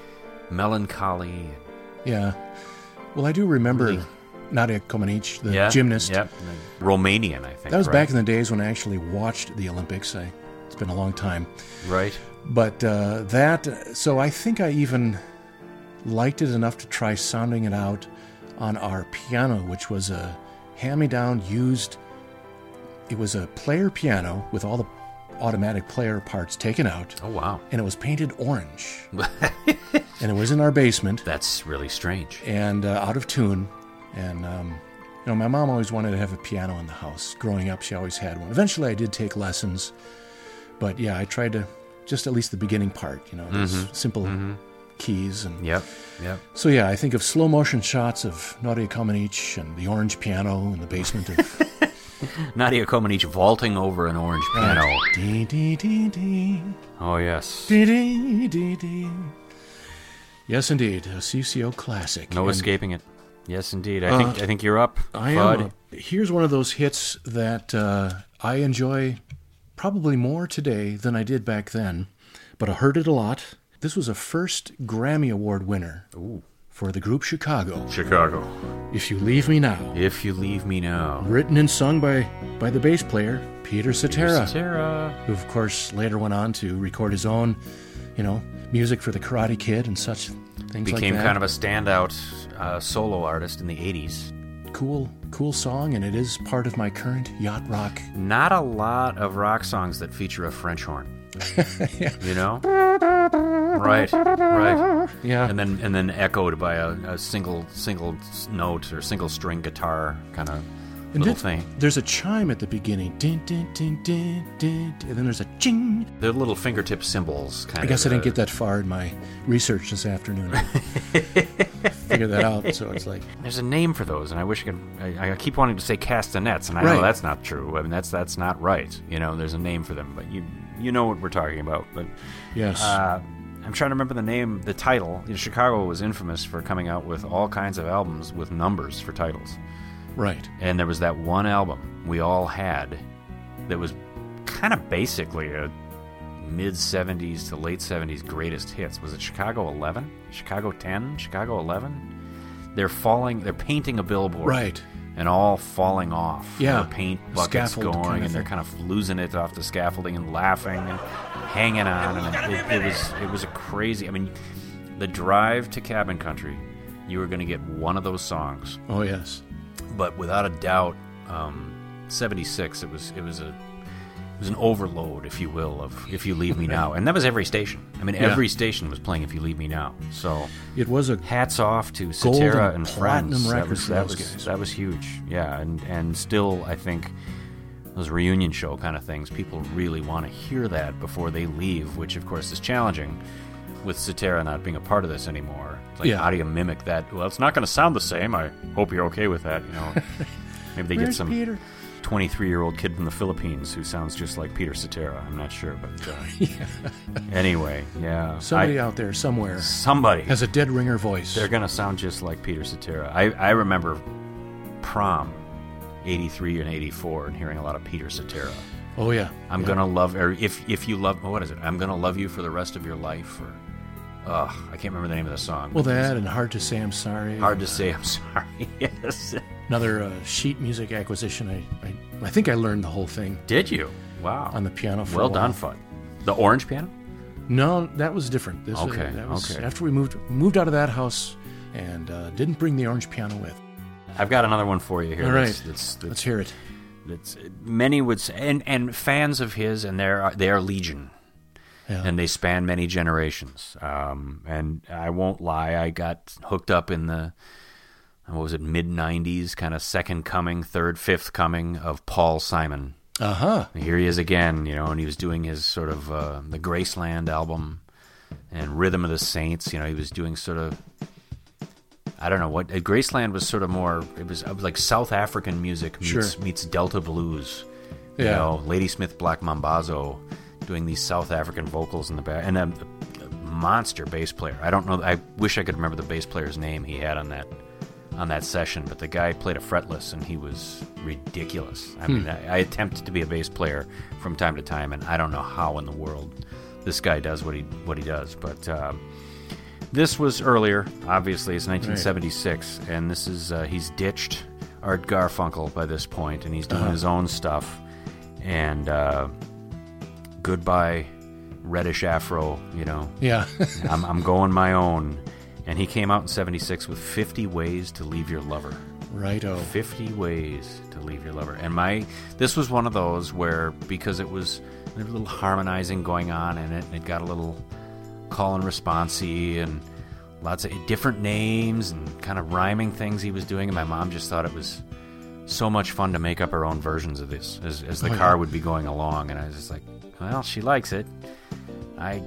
melancholy. Yeah. Well, I do remember really? Nadia Comaneci, the yeah, gymnast. Yep. Romanian, I think. That was right? back in the days when I actually watched the Olympics. I, it's been a long time. Right. But uh, that, so I think I even liked it enough to try sounding it out on our piano, which was a hand-me-down used, it was a player piano with all the automatic player parts taken out. Oh, wow. And it was painted orange. And it was in our basement. That's really strange. And uh, out of tune. And, um, you know, my mom always wanted to have a piano in the house. Growing up, she always had one. Eventually, I did take lessons. But, yeah, I tried to, just at least the beginning part, you know, those mm-hmm. simple mm-hmm. keys. And Yep, yep. So, yeah, I think of slow-motion shots of Nadia Comaneci and the orange piano in the basement of... Nadia Comaneci vaulting over an orange piano. Right. Dee, dee, dee, dee. Oh, yes. Dee, dee, dee, dee. Yes, indeed, a C C O classic. No and, escaping it. Yes, indeed. I uh, think I think you're up. I Fudd. am. Up. Here's one of those hits that uh, I enjoy probably more today than I did back then, but I heard it a lot. This was a first Grammy Award winner Ooh. for the group Chicago. Chicago. If You Leave Me Now. If You Leave Me Now. Written and sung by, by the bass player, Peter Cetera. Peter Cetera. Who, of course, later went on to record his own, you know, music for the Karate Kid and such things like that. Became kind of a standout uh, solo artist in the eighties. Cool, cool song, and it is part of my current yacht rock. Not a lot of rock songs that feature a French horn. Yeah. You know? Right, right. Yeah. And then and then echoed by a, a single single note or single string guitar kind of And little did, thing. There's a chime at the beginning. Din, din, din, din, din, and then there's a ching. They're little fingertip cymbals, kind I of. guess I didn't uh, get that far in my research this afternoon. Figure that out. So it's like there's a name for those, and I wish I could. I, I keep wanting to say castanets, and I right. know that's not true. I mean, that's that's not right. You know, there's a name for them, but you you know what we're talking about. But yes, uh, I'm trying to remember the name, the title. You know, Chicago was infamous for coming out with all kinds of albums with numbers for titles. Right. And there was that one album we all had that was kind of basically a mid-seventies to late seventies greatest hits. Was it Chicago eleven? Chicago ten? Chicago eleven? They're falling, they're painting a billboard. Right. And all falling off. Yeah. The paint buckets Scaffold going, kind of and they're thing. kind of losing it off the scaffolding and laughing and hanging on. And it, it was it was a crazy, I mean, the drive to Cabin Country, you were going to get one of those songs. Oh yes. But without a doubt, um, seventy-six. It was it was a was an overload, if you will, of If You Leave Me Now. And that was every station. I mean, every yeah. station was playing If You Leave Me Now. So it was a hats off to Cetera and, and Friends. That was, that, was, guys. that was huge. Yeah, and, and still, I think, those reunion show kind of things, people really want to hear that before they leave, which, of course, is challenging with Cetera not being a part of this anymore. It's like, yeah. how do you mimic that? Well, it's not going to sound the same. I hope you're okay with that, you know. Maybe they Where's get some Peter? twenty-three-year-old kid from the Philippines who sounds just like Peter Cetera. I'm not sure, but uh, yeah. anyway, yeah. Somebody I, out there somewhere somebody has a dead ringer voice. They're going to sound just like Peter Cetera. I, I remember Prom, eighty-three and eighty-four, and hearing a lot of Peter Cetera. Oh, yeah. I'm yeah. going to love, or if, if you love, what is it? I'm going to love you for the rest of your life, or... Ugh, I can't remember the name of the song. Well, that and Hard to Say I'm Sorry. Hard and, to Say I'm Sorry, yes. Another uh, sheet music acquisition. I, I I think I learned the whole thing. Did you? Wow. On the piano for well a while. done, Fudd. The orange piano? No, that was different. This okay, was, that was okay. After we moved moved out of that house and uh, didn't bring the orange piano with. I've got another one for you here. All right. That's, that's, that's, Let's hear it. That's, many would say, and, and fans of his, and they are, they are legion. Yeah. And they span many generations. Um, and I won't lie, I got hooked up in the, what was it, mid nineties, kind of second coming, third, fifth coming of Paul Simon. Uh-huh. Here he is again, you know, and he was doing his sort of, uh, the Graceland album and Rhythm of the Saints. You know, he was doing sort of, I don't know, what, uh, Graceland was sort of more, it was, it was like South African music meets, Sure. meets Delta blues. You Yeah. know, Ladysmith Black Mambazo doing these South African vocals in the back, and a, a monster bass player. I don't know. I wish I could remember the bass player's name he had on that on that session, but the guy played a fretless, and he was ridiculous. I Hmm. mean, I, I attempted to be a bass player from time to time, and I don't know how in the world this guy does what he what he does. But uh, this was earlier. Obviously, it's nineteen seventy-six, right. And this is uh, he's ditched Art Garfunkel by this point, and he's doing uh-huh. his own stuff, and. Uh, Goodbye, reddish afro, you know. Yeah. I'm, I'm going my own. And he came out in seventy-six with fifty Ways to Leave Your Lover. Righto. fifty Ways to Leave Your Lover. And my this was one of those where, because it was there was a little harmonizing going on in it, and it got a little call and response-y, and lots of different names and kind of rhyming things he was doing, and my mom just thought it was so much fun to make up her own versions of this as, as the oh, car yeah. would be going along, and I was just like, well, she likes it. I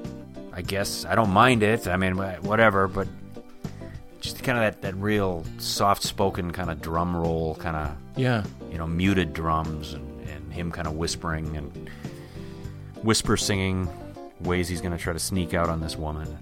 I guess I don't mind it. I mean, whatever, but just kind of that, that real soft-spoken kind of drum roll, kind of, yeah, you know, muted drums, and, and him kind of whispering and whisper singing ways he's going to try to sneak out on this woman.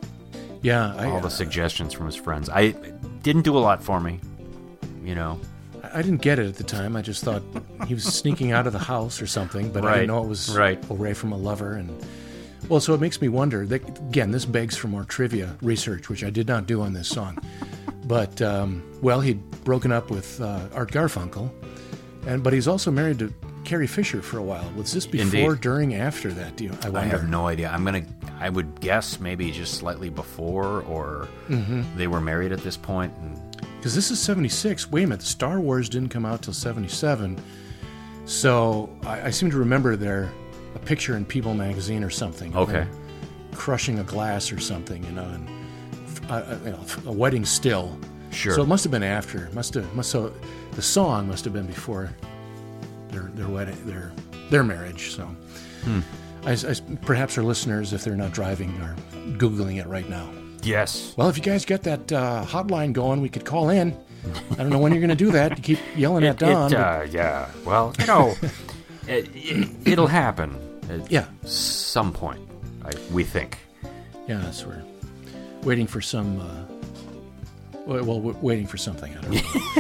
Yeah. I, All the uh, suggestions from his friends. I it didn't do a lot for me, you know. I didn't get it at the time. I just thought he was sneaking out of the house or something, but right. I didn't know it was right. away from a lover. And well, so it makes me wonder. That, again, this begs for more trivia research, which I did not do on this song. But um, well, he'd broken up with uh, Art Garfunkel, and but he's also married to Carrie Fisher for a while. Was this before, Indeed. during, after that? Do you? I wonder. I have no idea. I'm gonna. I would guess maybe just slightly before, or mm-hmm. they were married at this point. And because this is seventy-six. Wait a minute, Star Wars didn't come out till seventy-seven. So I, I seem to remember there a picture in People magazine or something. Okay. Crushing a glass or something, you know, and uh, you know, a wedding still. Sure. So it must have been after. Must have. Must so the song must have been before their their wedding, their their marriage. So hmm. I, I, perhaps our listeners, if they're not driving, are Googling it right now. Yes. Well, if you guys get that uh, hotline going, we could call in. I don't know when you're going to do that. You keep yelling it, at Don. It, uh, yeah. Well, you know, it, it, it'll happen at yeah. some point, I, we think. Yeah, so we're waiting for some... Uh, well, we're waiting for something. I don't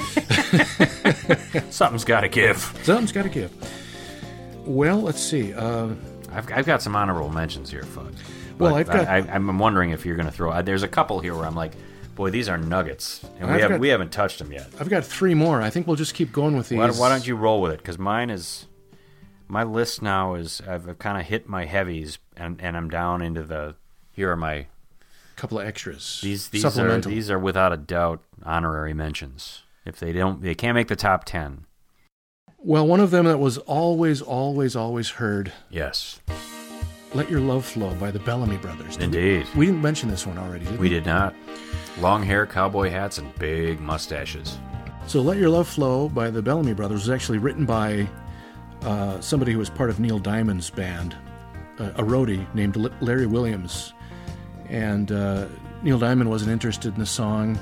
know. Something's got to give. Something's got to give. Well, let's see. Uh, I've, I've got some honorable mentions here, Fudd. Well, I've got. I, I, I'm wondering if you're going to throw. There's a couple here where I'm like, boy, these are nuggets, and we I've haven't got, we haven't touched them yet. I've got three more. I think we'll just keep going with these. Why, why don't you roll with it? Because mine is my list now is I've kind of hit my heavies, and, and I'm down into the. Here are my couple of extras. These these are these are without a doubt honorary mentions. If they don't, they can't make the top ten. Well, one of them that was always, always, always heard, Yes. Let Your Love Flow by the Bellamy Brothers. Did Indeed. We, we didn't mention this one already, did we? We did not. Long hair, cowboy hats, and big mustaches. So Let Your Love Flow by the Bellamy Brothers was actually written by uh, somebody who was part of Neil Diamond's band, uh, a roadie named L- Larry Williams. And uh, Neil Diamond wasn't interested in the song,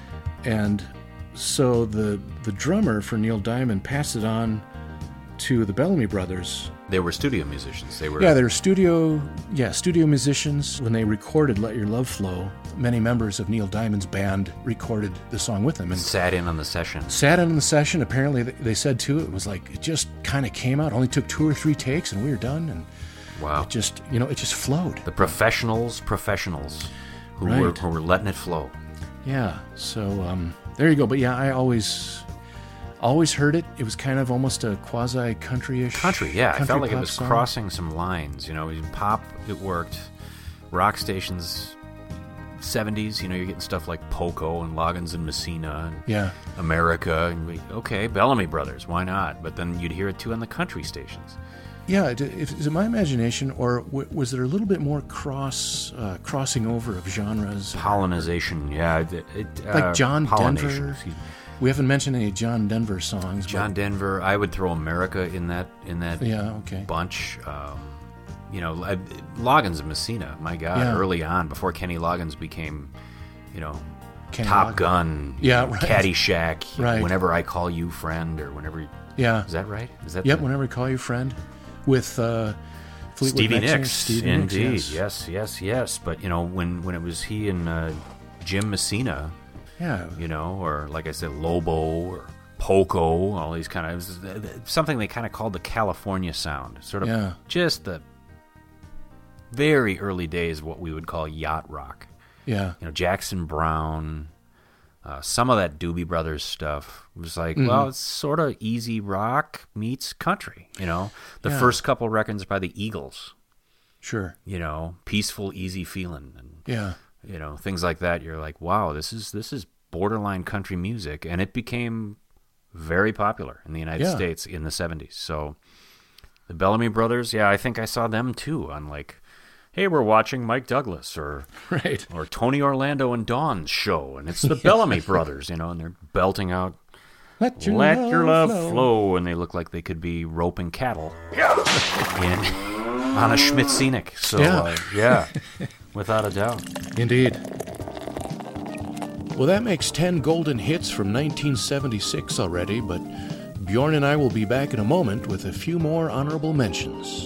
and so the the drummer for Neil Diamond passed it on to the Bellamy Brothers. They were studio musicians. They were Yeah, they were studio yeah studio musicians. When they recorded Let Your Love Flow, many members of Neil Diamond's band recorded the song with him and sat in on the session. Sat in on the session. Apparently, they said too, it was like it just kind of came out. Only took two or three takes, and we were done. And wow, it just you know it just flowed. The professionals, professionals, who Right. were who were letting it flow. Yeah. So um, there you go. But yeah, I always. Always heard it. It was kind of almost a quasi country-ish. Country, yeah. country I felt like it pop was song. crossing some lines. You know, pop, it worked. Rock stations, seventies, you know, you're getting stuff like Poco and Loggins and Messina and Yeah. America. And we, okay, Bellamy Brothers, why not? But then you'd hear it too on the country stations. Yeah. It, it, is it my imagination, or w- was there a little bit more cross uh, crossing over of genres? Pollinization, yeah. It, it, Like uh, John pollination, Denver. excuse me. We haven't mentioned any John Denver songs. John but, Denver, I would throw America in that in that Yeah, okay. bunch. Um, you know, I, Loggins and Messina, my God, Yeah. early on, before Kenny Loggins became, you know, Kenny Top Loggins. Gun, Yeah, right. Caddyshack, Right. Whenever I Call You Friend, or whenever. Yeah. Is that right? Is that Yep. the- Whenever I Call You Friend, with uh, Fleetwood Stevie Mac singer Nicks, Stevie indeed, Nicks, yes. yes, yes, yes. But you know, when when it was he and uh, Jim Messina, Yeah. you know, or like I said, Lobo or Poco, all these kind of something they kind of called the California sound, sort of Yeah. just the very early days of what we would call yacht rock. Yeah. You know, Jackson Browne, uh, some of that Doobie Brothers stuff was like, Mhm. well, it's sort of easy rock meets country. You know, the Yeah. first couple records by the Eagles. Sure. You know, Peaceful, Easy Feeling, and Yeah. you know, things like that. You're like, wow, this is this is borderline country music, and it became very popular in the United Yeah. States in the seventies. So the Bellamy Brothers, yeah, I think I saw them too on like, hey, we're watching Mike Douglas or Right. or Tony Orlando and Dawn's show, and it's the Bellamy Brothers, you know, and they're belting out Let your Let love, Your Love flow. Flow, and they look like they could be roping cattle in on a Schmidt Scenic. So Yeah. uh, yeah, without a doubt. Indeed. Well, that makes ten golden hits from nineteen seventy-six already, but Bjorn and I will be back in a moment with a few more honorable mentions.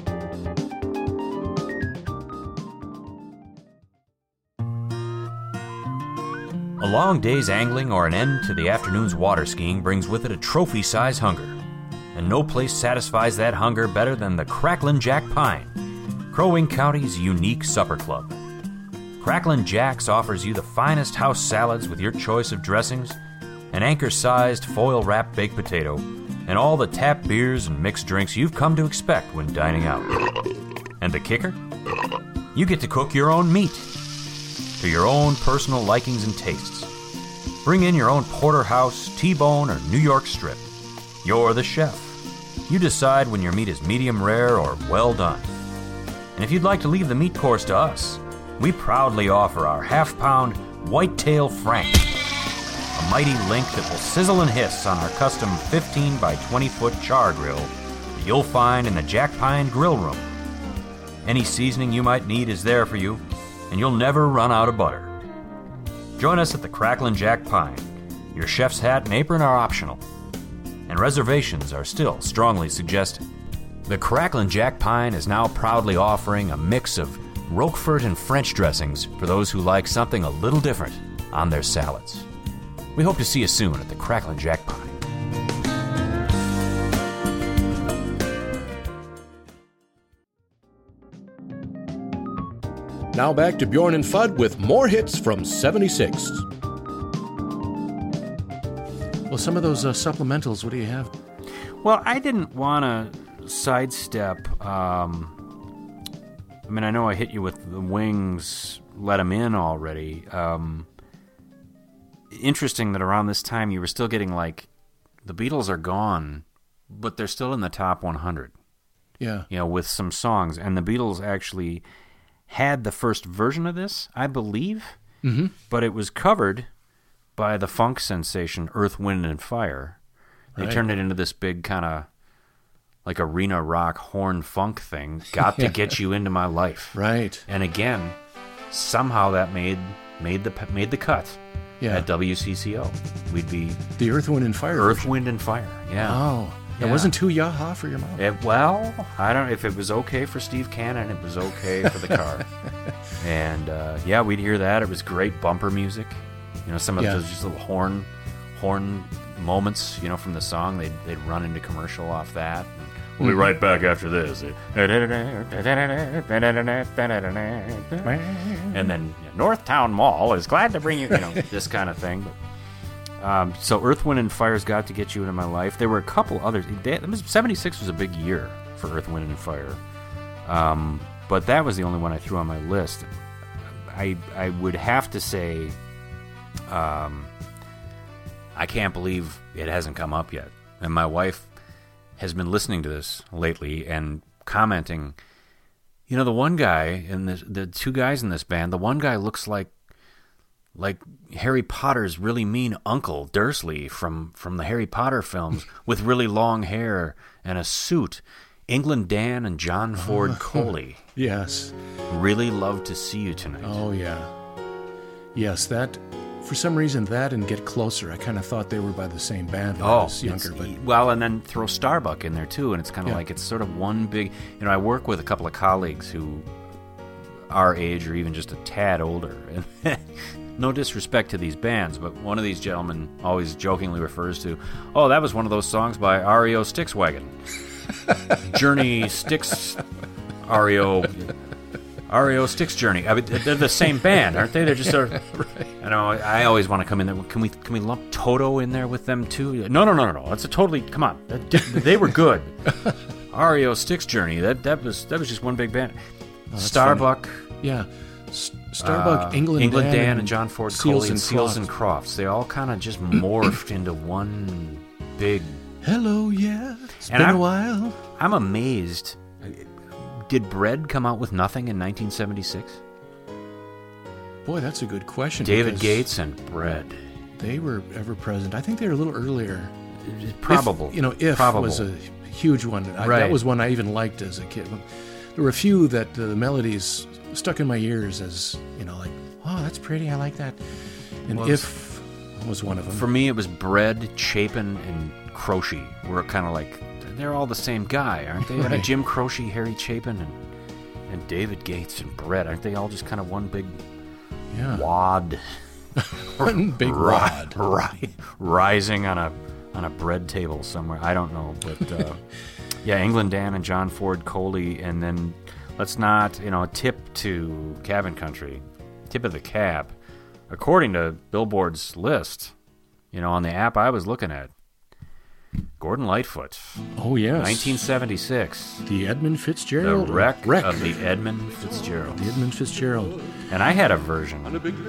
A long day's angling or an end to the afternoon's water skiing brings with it a trophy-size hunger. And no place satisfies that hunger better than the Cracklin' Jack Pine, Crow Wing County's unique supper club. Cracklin' Jack's offers you the finest house salads with your choice of dressings, an anchor-sized foil-wrapped baked potato, and all the tap beers and mixed drinks you've come to expect when dining out. And the kicker? You get to cook your own meat to your own personal likings and tastes. Bring in your own porterhouse, T-bone, or New York strip. You're the chef. You decide when your meat is medium rare or well done. And if you'd like to leave the meat course to us, we proudly offer our half-pound Whitetail Frank, a mighty link that will sizzle and hiss on our custom fifteen by twenty foot char grill that you'll find in the Jack Pine Grill Room. Any seasoning you might need is there for you, and you'll never run out of butter. Join us at the Cracklin' Jack Pine. Your chef's hat and apron are optional, and reservations are still strongly suggested. The Cracklin' Jack Pine is now proudly offering a mix of Roquefort and French dressings for those who like something a little different on their salads. We hope to see you soon at the Cracklin' Jack Pine. Now back to Bjorn and Fudd with more hits from seventy-six. Well, some of those uh, supplementals, what do you have? Well, I didn't want to sidestep. Um, I mean, I know I hit you with the Wings, Let 'Em In already. Um, interesting that around this time you were still getting like, the Beatles are gone but they're still in the top one hundred. Yeah. You know, with some songs. And the Beatles actually had the first version of this, I believe, mm-hmm. but it was covered by the funk sensation Earth, Wind and Fire. They Right. turned it into this big kind of like arena rock horn funk thing. Got to get you into my life. Right. And again, somehow that made made the made the cut Yeah. at W C C O. We'd be The Earth, Wind and Fire. Earth, version. Wind and Fire. Yeah. Oh. It Yeah. wasn't too yaha for your mom. It, well, I don't. If it was okay for Steve Cannon, it was okay for the car. And uh, yeah, we'd hear that. It was great bumper music. You know, some of Yeah. those just little horn, horn moments. You know, from the song, they'd they'd run into commercial off that. And we'll be right back after this. And then yeah, Northtown Mall is glad to bring you. You know, this kind of thing. But, Um, so Earth, Wind, and Fire's Got to Get You Into My Life. There were a couple others. They, seventy-six was a big year for Earth, Wind, and Fire. Um, but that was the only one I threw on my list. I I would have to say um, I can't believe it hasn't come up yet. And my wife has been listening to this lately and commenting, you know, the one guy, in this, the two guys in this band, the one guy looks like like Harry Potter's really mean uncle, Dursley, from, from the Harry Potter films, with really long hair and a suit. England Dan and John Ford Coley. Yes. Really love to see you tonight. Oh, yeah. Yes, that, for some reason, that and Get Closer, I kind of thought they were by the same band when I Oh, was younger. But well, and then throw Starbuck in there, too, and it's kind of Yeah. like it's sort of one big... You know, I work with a couple of colleagues who are age or even just a tad older, and no disrespect to these bands, but one of these gentlemen always jokingly refers to, oh, that was one of those songs by R E O Styxwagon. Journey Styx, R E O, R E O Styx Journey. I mean, they're the same band, aren't they? They're just sort of, right. You know, I always want to come in there. Can we can we lump Toto in there with them too? No, no, no, no, no. That's a totally, come on. They were good. R E O Styx Journey, that, that, was, that was just one big band. Oh, Starbuck. funny. Yeah. S- Starbuck, Uh, England, England Dan, Dan, and and John Ford Seals Coley and and Seals Crofts. and Crofts. They all kind of just morphed into one big. Hello, yeah. It's And been I'm- a while. I'm amazed. Did Bread come out with nothing in nineteen seventy-six? Boy, that's a good question. David because Gates and Bread. They were ever present. I think they were a little earlier. Probable. If, you know, If Probable. was a huge one. I, Right. That was one I even liked as a kid. There were a few that uh, the melodies stuck in my ears as, you know, like, oh, that's pretty. I like that. And Well, If was one of them. For me, it was Bread, Chapin, and Croce. We're kind of like, they're all the same guy, aren't they? I mean, Right. Jim Croce, Harry Chapin, and and David Gates and Bread. Aren't they all just kind of one big yeah. wad? One big Ri- wad. ri- rising on a on a bread table somewhere. I don't know, but uh, yeah, England Dan and John Ford Coley, and then let's not, you know, a tip to Cabin Country, tip of the cap. According to Billboard's list, you know, on the app I was looking at, Gordon Lightfoot, Oh, yes. nineteen seventy-six, The Edmund the Fitzgerald. wreck, Wreck. of the Edmund Fitzgerald. The Edmund Fitzgerald. And I had a version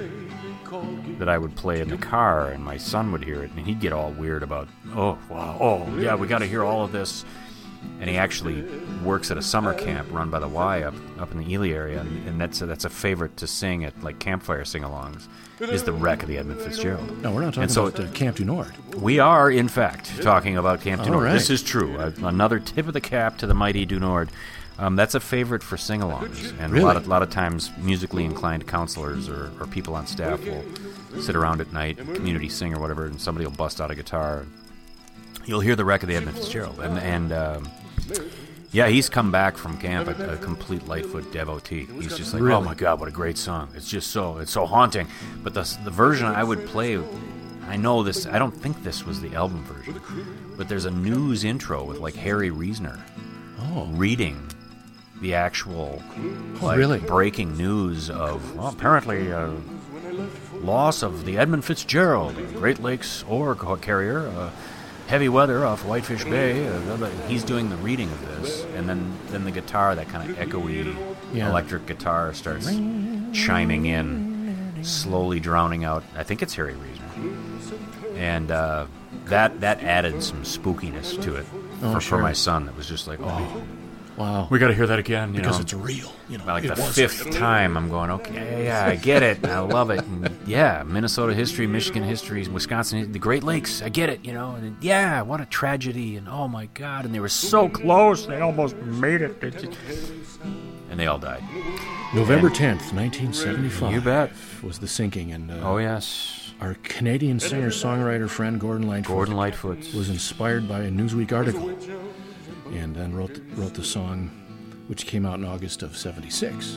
that I would play in the car, and my son would hear it, and he'd get all weird about, oh, wow, oh, yeah, we got to hear all of this. And he actually works at a summer camp run by the Y up up in the Ely area, and, and that's a, that's a favorite to sing at like campfire sing-alongs. Is the wreck of the Edmund Fitzgerald? No, we're not talking And so- about uh, Camp du Nord. We are, in fact, talking about Camp du All Nord. right. This is true. Uh, another tip of the cap to the mighty du Nord. Um, that's a favorite for sing-alongs, and Really? a lot of, lot of times musically inclined counselors or, or people on staff will sit around at night, community sing or whatever, and somebody will bust out a guitar. You'll hear the wreck of the Edmund Fitzgerald, and and um, yeah, he's come back from camp a, a complete Lightfoot devotee. He's just like, Really? oh my God, what a great song! It's just so it's so haunting. But the the version I would play, I know this. I don't think this was the album version, but there's a news intro with like Harry Reasoner Oh. reading the actual Oh, like, really? breaking news of well, apparently uh, loss of the Edmund Fitzgerald, a Great Lakes ore carrier. Uh, heavy weather off Whitefish Bay. Uh, he's doing the reading of this, and then, then the guitar, that kind of echoey Yeah. electric guitar, starts chiming in, slowly drowning out. I think it's Harry Reasoner. and uh, that that added some spookiness to it oh, for, sure. for my son. That was just like, oh, wow, we got to hear that again, you because know? it's real. You know, like it the was fifth real. time, I'm going, okay, yeah, I get it, I love it, and yeah, Minnesota history, Michigan history, Wisconsin, the Great Lakes, I get it, you know, and yeah, what a tragedy, and oh my God, and they were so close, they almost made it, They just- and they all died. November tenth, nineteen seventy-five. You bet. Was the sinking, and uh, Oh yes, our Canadian singer-songwriter friend Gordon Lightfoot, Gordon Lightfoot was inspired by a Newsweek article, and then wrote wrote the song, which came out in August of seventy-six.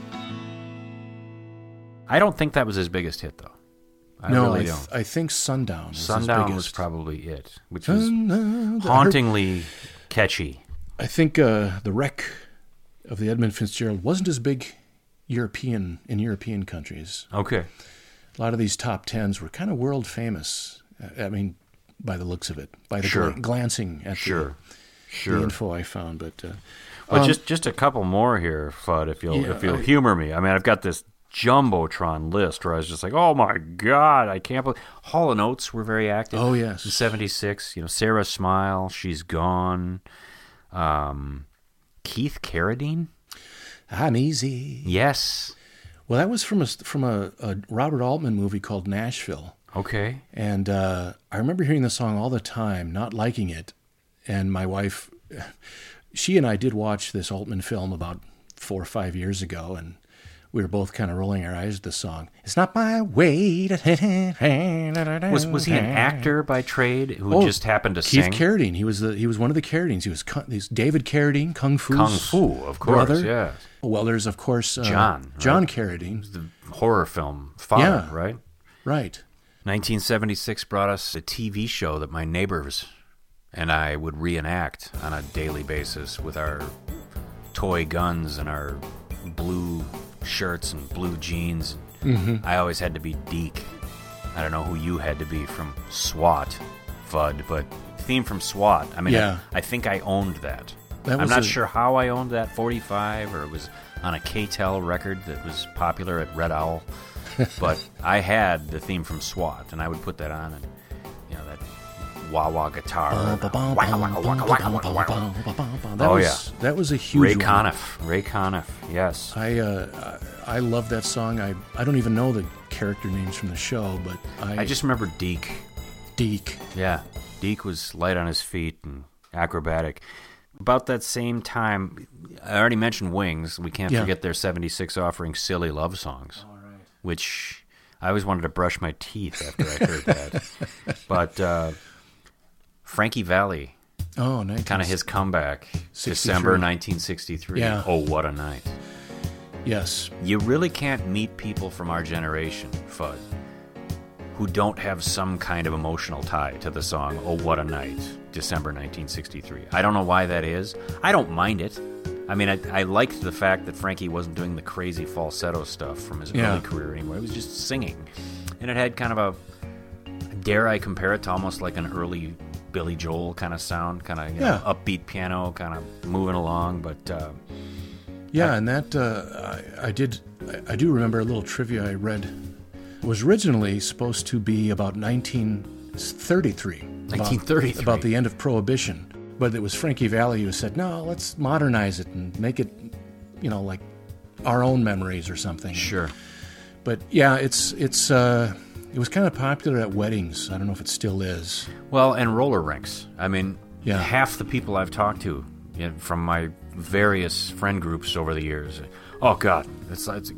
I don't think that was his biggest hit, though. I no, really I, th- don't. I think Sundown was Sundown his was biggest. probably it, which was Sundown. hauntingly catchy. I think uh, the wreck of the Edmund Fitzgerald wasn't as big European in European countries. Okay. A lot of these top tens were kind of world famous. I mean, by the looks of it, by the Sure. gla- glancing at Sure. the, Sure. the info I found. But uh, Well, um, just just a couple more here, Fudd, if you'll Yeah, if you'll I- humor me. I mean, I've got this jumbotron list where I was just like, oh my God, I can't believe. Hall and Oates were very active. Oh, yes. in seventy-six. You know, Sarah Smile, She's Gone. Um, Keith Carradine. I'm easy. Yes. Well, that was from a from a, a Robert Altman movie called Nashville. Okay. And uh, I remember hearing the song all the time, not liking it. And my wife, she and I did watch this Altman film about four or five years ago, and we were both kind of rolling our eyes at the song. It's not my way to... Was was he an actor by trade who Oh, just happened to Keith sing? Carradine. He was the he was one of the Carradines. He was Kung- he's David Carradine, Kung Fu's Kung Fu, of course, brother. yes. Well, there's of course uh, John, right? John Carradine. The horror film father, Yeah. right? Right. nineteen seventy-six brought us a T V show that my neighbors and I would reenact on a daily basis with our toy guns and our blue shirts and blue jeans. Mm-hmm. I always had to be Deke. I don't know who you had to be from SWAT, Fudd, but theme from SWAT. I mean, Yeah. I, I think I owned that. That I'm was not a- sure how I owned that forty-five, or it was on a K T E L record that was popular at Red Owl. But I had the theme from SWAT, and I would put that on, and you know that wah-wah guitar. That Oh, was, yeah. That was a huge Ray one. Conniff. Ray Conniff, yes. I uh, I I love that song. I I don't even know the character names from the show, but I I just remember Deke. Deke. Yeah, Deke was light on his feet and acrobatic. About that same time, I already mentioned Wings. We can't Yeah. forget their seventy-six offering Silly Love Songs, which I always wanted to brush my teeth after I heard that. But uh, Frankie Valli, Oh, nice. kind of his comeback, sixty-three. December nineteen sixty-three. Yeah. Oh, what a night. Yes. You really can't meet people from our generation, Fudd, who don't have some kind of emotional tie to the song Oh What a Night, December nineteen sixty-three. I don't know why that is. I don't mind it. I mean, I, I liked the fact that Frankie wasn't doing the crazy falsetto stuff from his Yeah. early career anymore. He was just singing. And it had kind of a, dare I compare it to almost like an early Billy Joel kind of sound, kind of you Yeah. know, upbeat piano, kind of moving along, but... Uh, Yeah, and that uh, I, I did. I, I do remember a little trivia I read. It was originally supposed to be about nineteen thirty-three. nineteen thirty-three. About, about the end of Prohibition, but it was Frankie Valli who said, "No, let's modernize it and make it, you know, like our own memories or something." Sure. But yeah, it's it's uh, it was kind of popular at weddings. I don't know if it still is. Well, and roller rinks. I mean, Yeah. half the people I've talked to you know, from my various friend groups over the years, oh God, it's, it's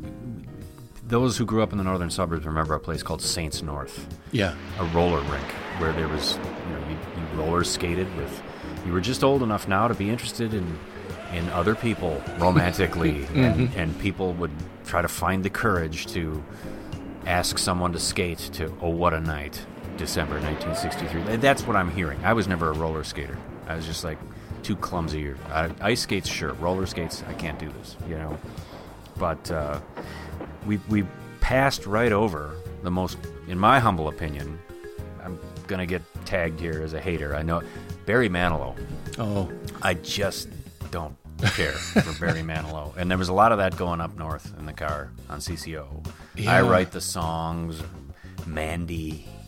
those who grew up in the northern suburbs remember a place called Saints North, Yeah. a roller rink where there was, you know, you, you roller skated with. You were just old enough now to be interested in in other people romantically, and, and people would try to find the courage to ask someone to skate to Oh What a Night, December nineteen sixty-three. That's what I'm hearing. I was never a roller skater. I was just like too clumsy. Or, uh, ice skates, sure. Roller skates, I can't do this, you know. But uh, we we passed right over the most, in my humble opinion, I'm going to get tagged here as a hater. I know Barry Manilow. Oh. I just don't care for Barry Manilow. And there was a lot of that going up north in the car on C C O. Yeah. I write the songs, Mandy,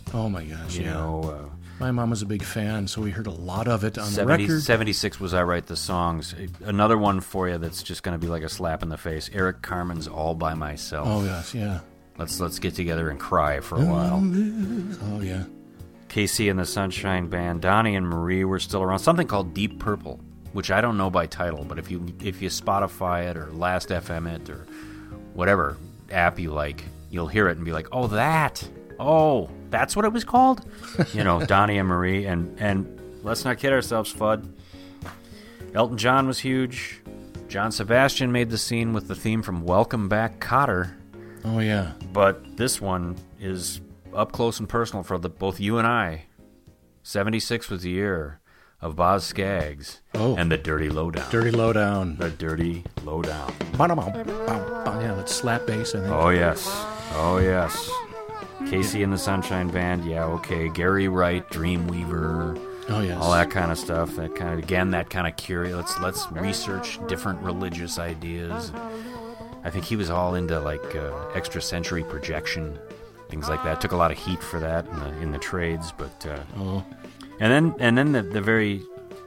Oh my gosh, You yeah. know, uh, My mom was a big fan, so we heard a lot of it on seventy, the record. seventy-six was I Write the Songs. Another one for you that's just going to be like a slap in the face. Eric Carmen's All by Myself. Oh yes, yeah. Let's let's get together and cry for a while. Oh yeah. Casey and the Sunshine Band, Donnie and Marie were still around. Something called Deep Purple, which I don't know by title, but if you if you Spotify it or Last F M it or whatever app you like, you'll hear it and be like, oh, that. Oh, that's what it was called? You know, Donnie and Marie. And, and let's not kid ourselves, Fudd. Elton John was huge. John Sebastian made the scene with the theme from Welcome Back, Kotter. Oh yeah. But this one is up close and personal for the, both you and I. seventy-six was the year of Boz Scaggs oh. and the Dirty Lowdown. Dirty Lowdown. The Dirty Lowdown. Yeah, that slap bass, I think. Oh, yes. Oh, yes. Casey and the Sunshine Band, yeah, okay. Gary Wright, Dreamweaver. Oh, yes. All that kind of stuff. That kind of, again, that kind of curious. Let's, let's research different religious ideas. I think he was all into, like, uh, extrasensory projection, things like that. Took a lot of heat for that in the, in the trades, but... Uh, oh. And then, and then the, the very...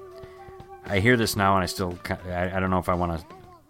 I hear this now, and I still... I, I don't know if I want to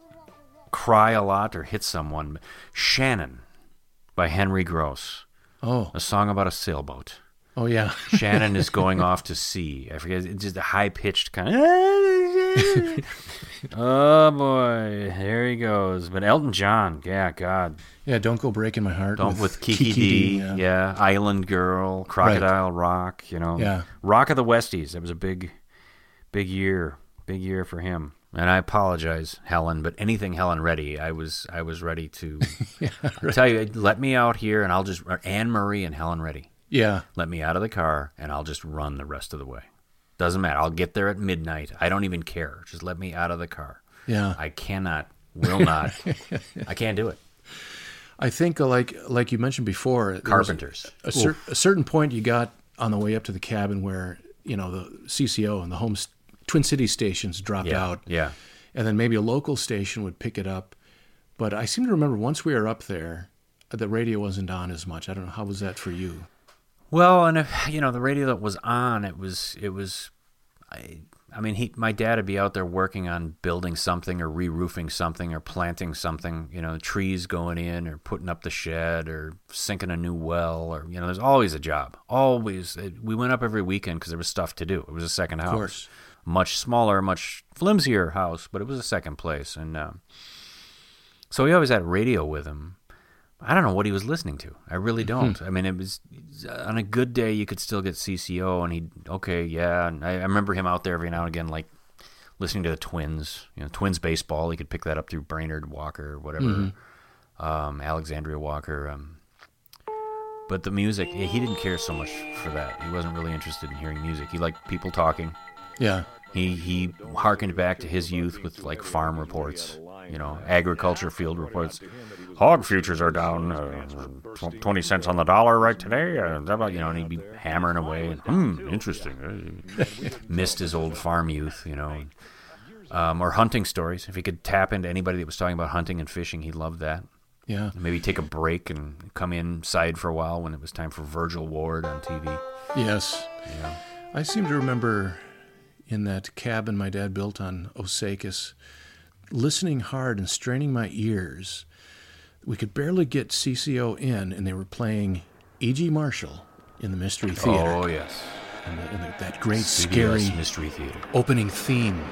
cry a lot or hit someone. But Shannon by Henry Gross. Oh. A song about a sailboat. Oh, yeah. Shannon is going off to sea. I forget, it's just a high-pitched kind of... Oh, boy. There he goes. But Elton John, yeah, God. Yeah, Don't Go Breaking My Heart. Don't with, with Kiki, Kiki D, D, yeah. yeah. Island Girl, Crocodile right. Rock, you know. Yeah. Rock of the Westies. That was a big, big year. Big year for him. And I apologize, Helen, but anything Helen Reddy, I was I was ready to yeah, right. I'll tell you, let me out here and I'll just Anne Marie and Helen Reddy. Yeah. Let me out of the car and I'll just run the rest of the way. Doesn't matter. I'll get there at midnight. I don't even care. Just let me out of the car. Yeah. I cannot, will not. I can't do it. I think, like like you mentioned before, Carpenters. A, cer- a certain point you got on the way up to the cabin where, you know, the C C O and the home st- Twin Cities stations dropped yeah, out. Yeah. And then maybe a local station would pick it up. But I seem to remember once we were up there, the radio wasn't on as much. I don't know. How was that for you? Well, and if, you know, the radio that was on, it was, it was, I, I mean, he, my dad would be out there working on building something or re-roofing something or planting something, you know, trees going in or putting up the shed or sinking a new well or, you know, there's always a job. Always. It, we went up every weekend because there was stuff to do. It was a second house. Of course. Much smaller, much flimsier house, but it was a second place. And uh, so he always had radio with him. I don't know what he was listening to. I really don't. Hmm. I mean, it was on a good day you could still get C C O, and he'd okay, yeah. And I, I remember him out there every now and again, like listening to the Twins. You know, Twins baseball. He could pick that up through Brainerd Walker, or whatever, mm-hmm. um, Alexandria Walker. Um, but the music, he didn't care so much for that. He wasn't really interested in hearing music. He liked people talking. Yeah. He he hearkened back to his youth with like farm reports, you know, agriculture field reports. Hog futures are down uh, twenty cents on the dollar right today. Uh, you know, and he'd be hammering away. And, hmm, interesting. Missed his old farm youth, you know. Um, or hunting stories. If he could tap into anybody that was talking about hunting and fishing, he loved that. Yeah. Maybe take a break and come inside for a while when it was time for Virgil Ward on T V. Yes. Yeah. I seem to remember in that cabin my dad built on Osakis, listening hard and straining my ears. We could barely get C C O in, and they were playing E G. Marshall in the Mystery Theater. Oh, yes. And, the, and the, that great, C B S scary Mystery Theater opening theme.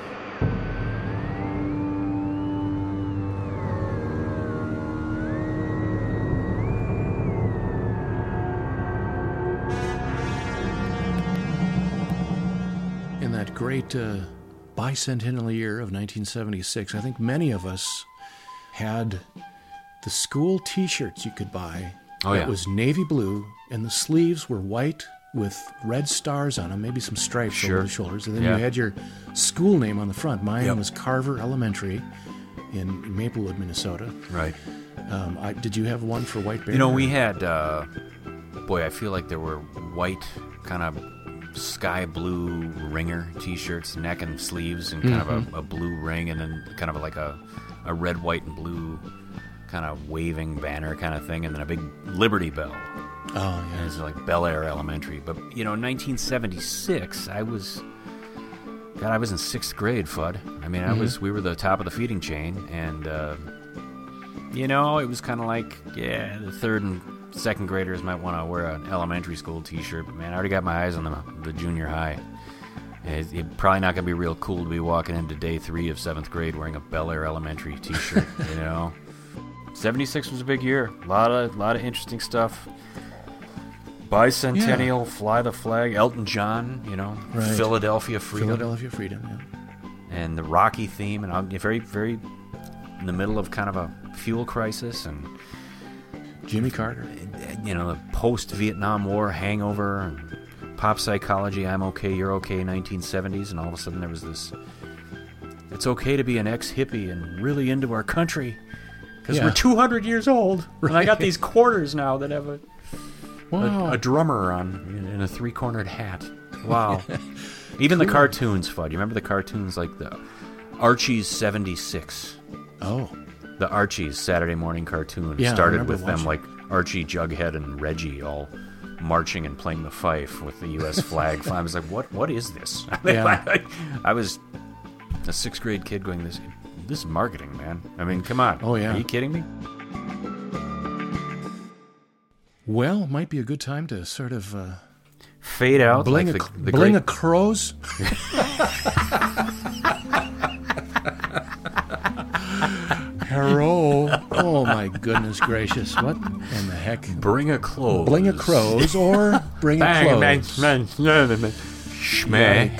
In that great uh, bicentennial year of nineteen seventy-six, I think many of us had the school T-shirts you could buy. Oh, that yeah. was navy blue, and the sleeves were white with red stars on them, maybe some stripes Sure. over the shoulders. And then Yeah. you had your school name on the front. Mine Yep. was Carver Elementary in Maplewood, Minnesota. Right. Um, I, did you have one for White Bear? You know, we had, uh, boy, I feel like there were white, kind of sky blue ringer T-shirts, neck and sleeves, and kind Mm-hmm. of a, a blue ring, and then kind of like a, a red, white, and blue kind of waving banner kind of thing, and then a big Liberty Bell Oh, yeah. It's like Bel Air Elementary. But, you know, in nineteen seventy-six, I was... God, I was in sixth grade, Fudd. I mean, I Mm-hmm. was... We were the top of the feeding chain, and, uh, you know, it was kind of like, yeah, the third and second graders might want to wear an elementary school T-shirt, but, man, I already got my eyes on the, the junior high. It's, it's probably not going to be real cool to be walking into day three of seventh grade wearing a Bel Air Elementary T-shirt, you know? seventy-six was a big year. A lot of, lot of interesting stuff. Bicentennial, yeah. Fly the Flag, Elton John, you know, right. Philadelphia Freedom. Philadelphia Freedom, yeah. And the Rocky theme, and I'm very, very in the middle of kind of a fuel crisis, and Jimmy Carter. You know, the post-Vietnam War hangover, and pop psychology, I'm okay, you're okay, nineteen seventies, and all of a sudden there was this, it's okay to be an ex-hippie and really into our country, because yeah. we're two hundred years old, right. and I got these quarters now that have a... Wow. A, a drummer on in a three-cornered hat. Wow. Even cool. The cartoons, Fudd. You remember the cartoons like the Archie's seventy-six? Oh. The Archie's Saturday morning cartoon yeah, started with watching. them like Archie, Jughead, and Reggie all marching and playing the fife with the U S flag. I was like, what? What is this? Yeah. I, I was a sixth grade kid going, this, this is marketing, man. I mean, come on. Oh, yeah. Are you kidding me? Well, might be a good time to sort of uh, fade out. Bling, like a, the, the bling great... a crows. Hello. Oh, my goodness gracious. What in the heck? Bring a clothes. Bling a crows or bring a clothes. Schmeh.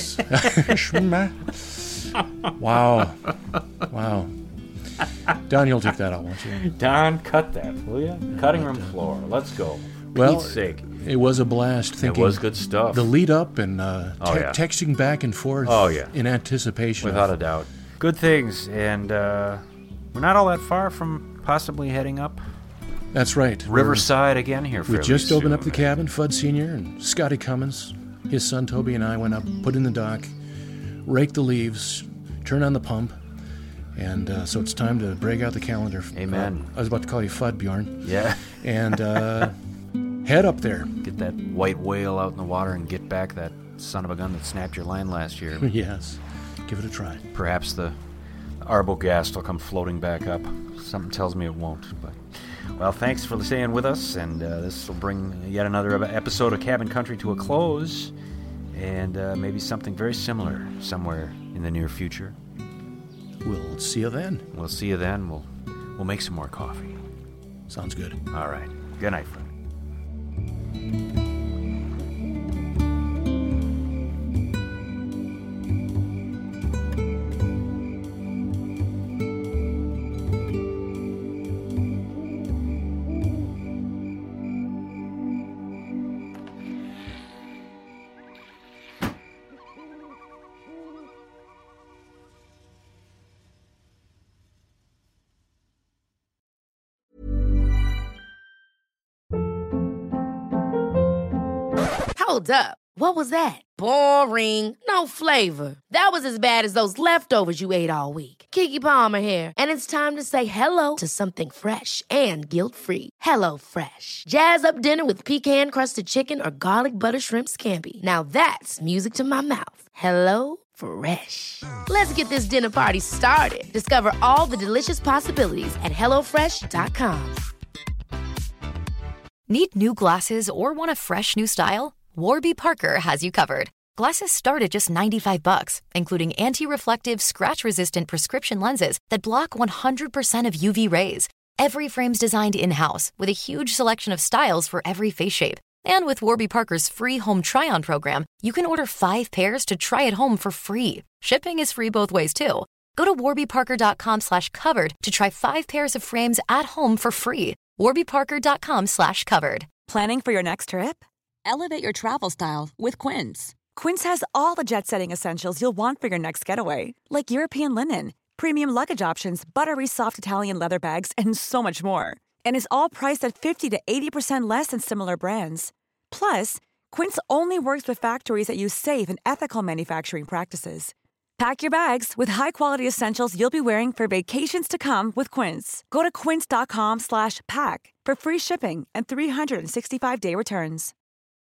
Schmeh. Wow. Wow. Don, you'll take that out, won't you? Don, cut that, will you? Cutting room floor. Let's go. Well, Pete's sake. It was a blast. Thinking it was good stuff. The lead up and uh, oh, te- yeah. texting back and forth. Oh, yeah. In anticipation. Without of... a doubt. Good things, and uh, we're not all that far from possibly heading up. That's right. Riverside we're, again here. We just soon. opened up the cabin. Fudd Senior and Scotty Cummins, his son Toby, and I went up, put in the dock, raked the leaves, turned on the pump. And uh, so it's time to break out the calendar. Amen. Uh, I was about to call you Fudd, Bjorn. Yeah. And uh, head up there. Get that white whale out in the water and get back that son of a gun that snapped your line last year. Yes. Give it a try. Perhaps the Arbogast will come floating back up. Something tells me it won't. But well, thanks for staying with us, and uh, this will bring yet another episode of Cabin Country to a close, and uh, maybe something very similar somewhere in the near future. We'll see you then. We'll see you then. We'll we'll make some more coffee. Sounds good. All right. Good night, friend. Hold up. What was that? Boring. No flavor. That was as bad as those leftovers you ate all week. Keke Palmer here, and it's time to say hello to something fresh and guilt-free. Hello Fresh. Jazz up dinner with pecan-crusted chicken or garlic butter shrimp scampi. Now that's music to my mouth. Hello Fresh. Let's get this dinner party started. Discover all the delicious possibilities at hello fresh dot com. Need new glasses or want a fresh new style? Warby Parker has you covered. Glasses start at just ninety-five bucks, including anti-reflective, scratch-resistant prescription lenses that block one hundred percent of U V rays. Every frame's designed in-house with a huge selection of styles for every face shape. And with Warby Parker's free home try-on program, you can order five pairs to try at home for free. Shipping is free both ways, too. Go to warbyparker.com slash covered to try five pairs of frames at home for free. warbyparker.com slash covered. Planning for your next trip? Elevate your travel style with Quince. Quince has all the jet-setting essentials you'll want for your next getaway, like European linen, premium luggage options, buttery soft Italian leather bags, and so much more. And is all priced at fifty to eighty percent less than similar brands. Plus, Quince only works with factories that use safe and ethical manufacturing practices. Pack your bags with high-quality essentials you'll be wearing for vacations to come with Quince. Go to quince.com slash pack for free shipping and three sixty-five day returns.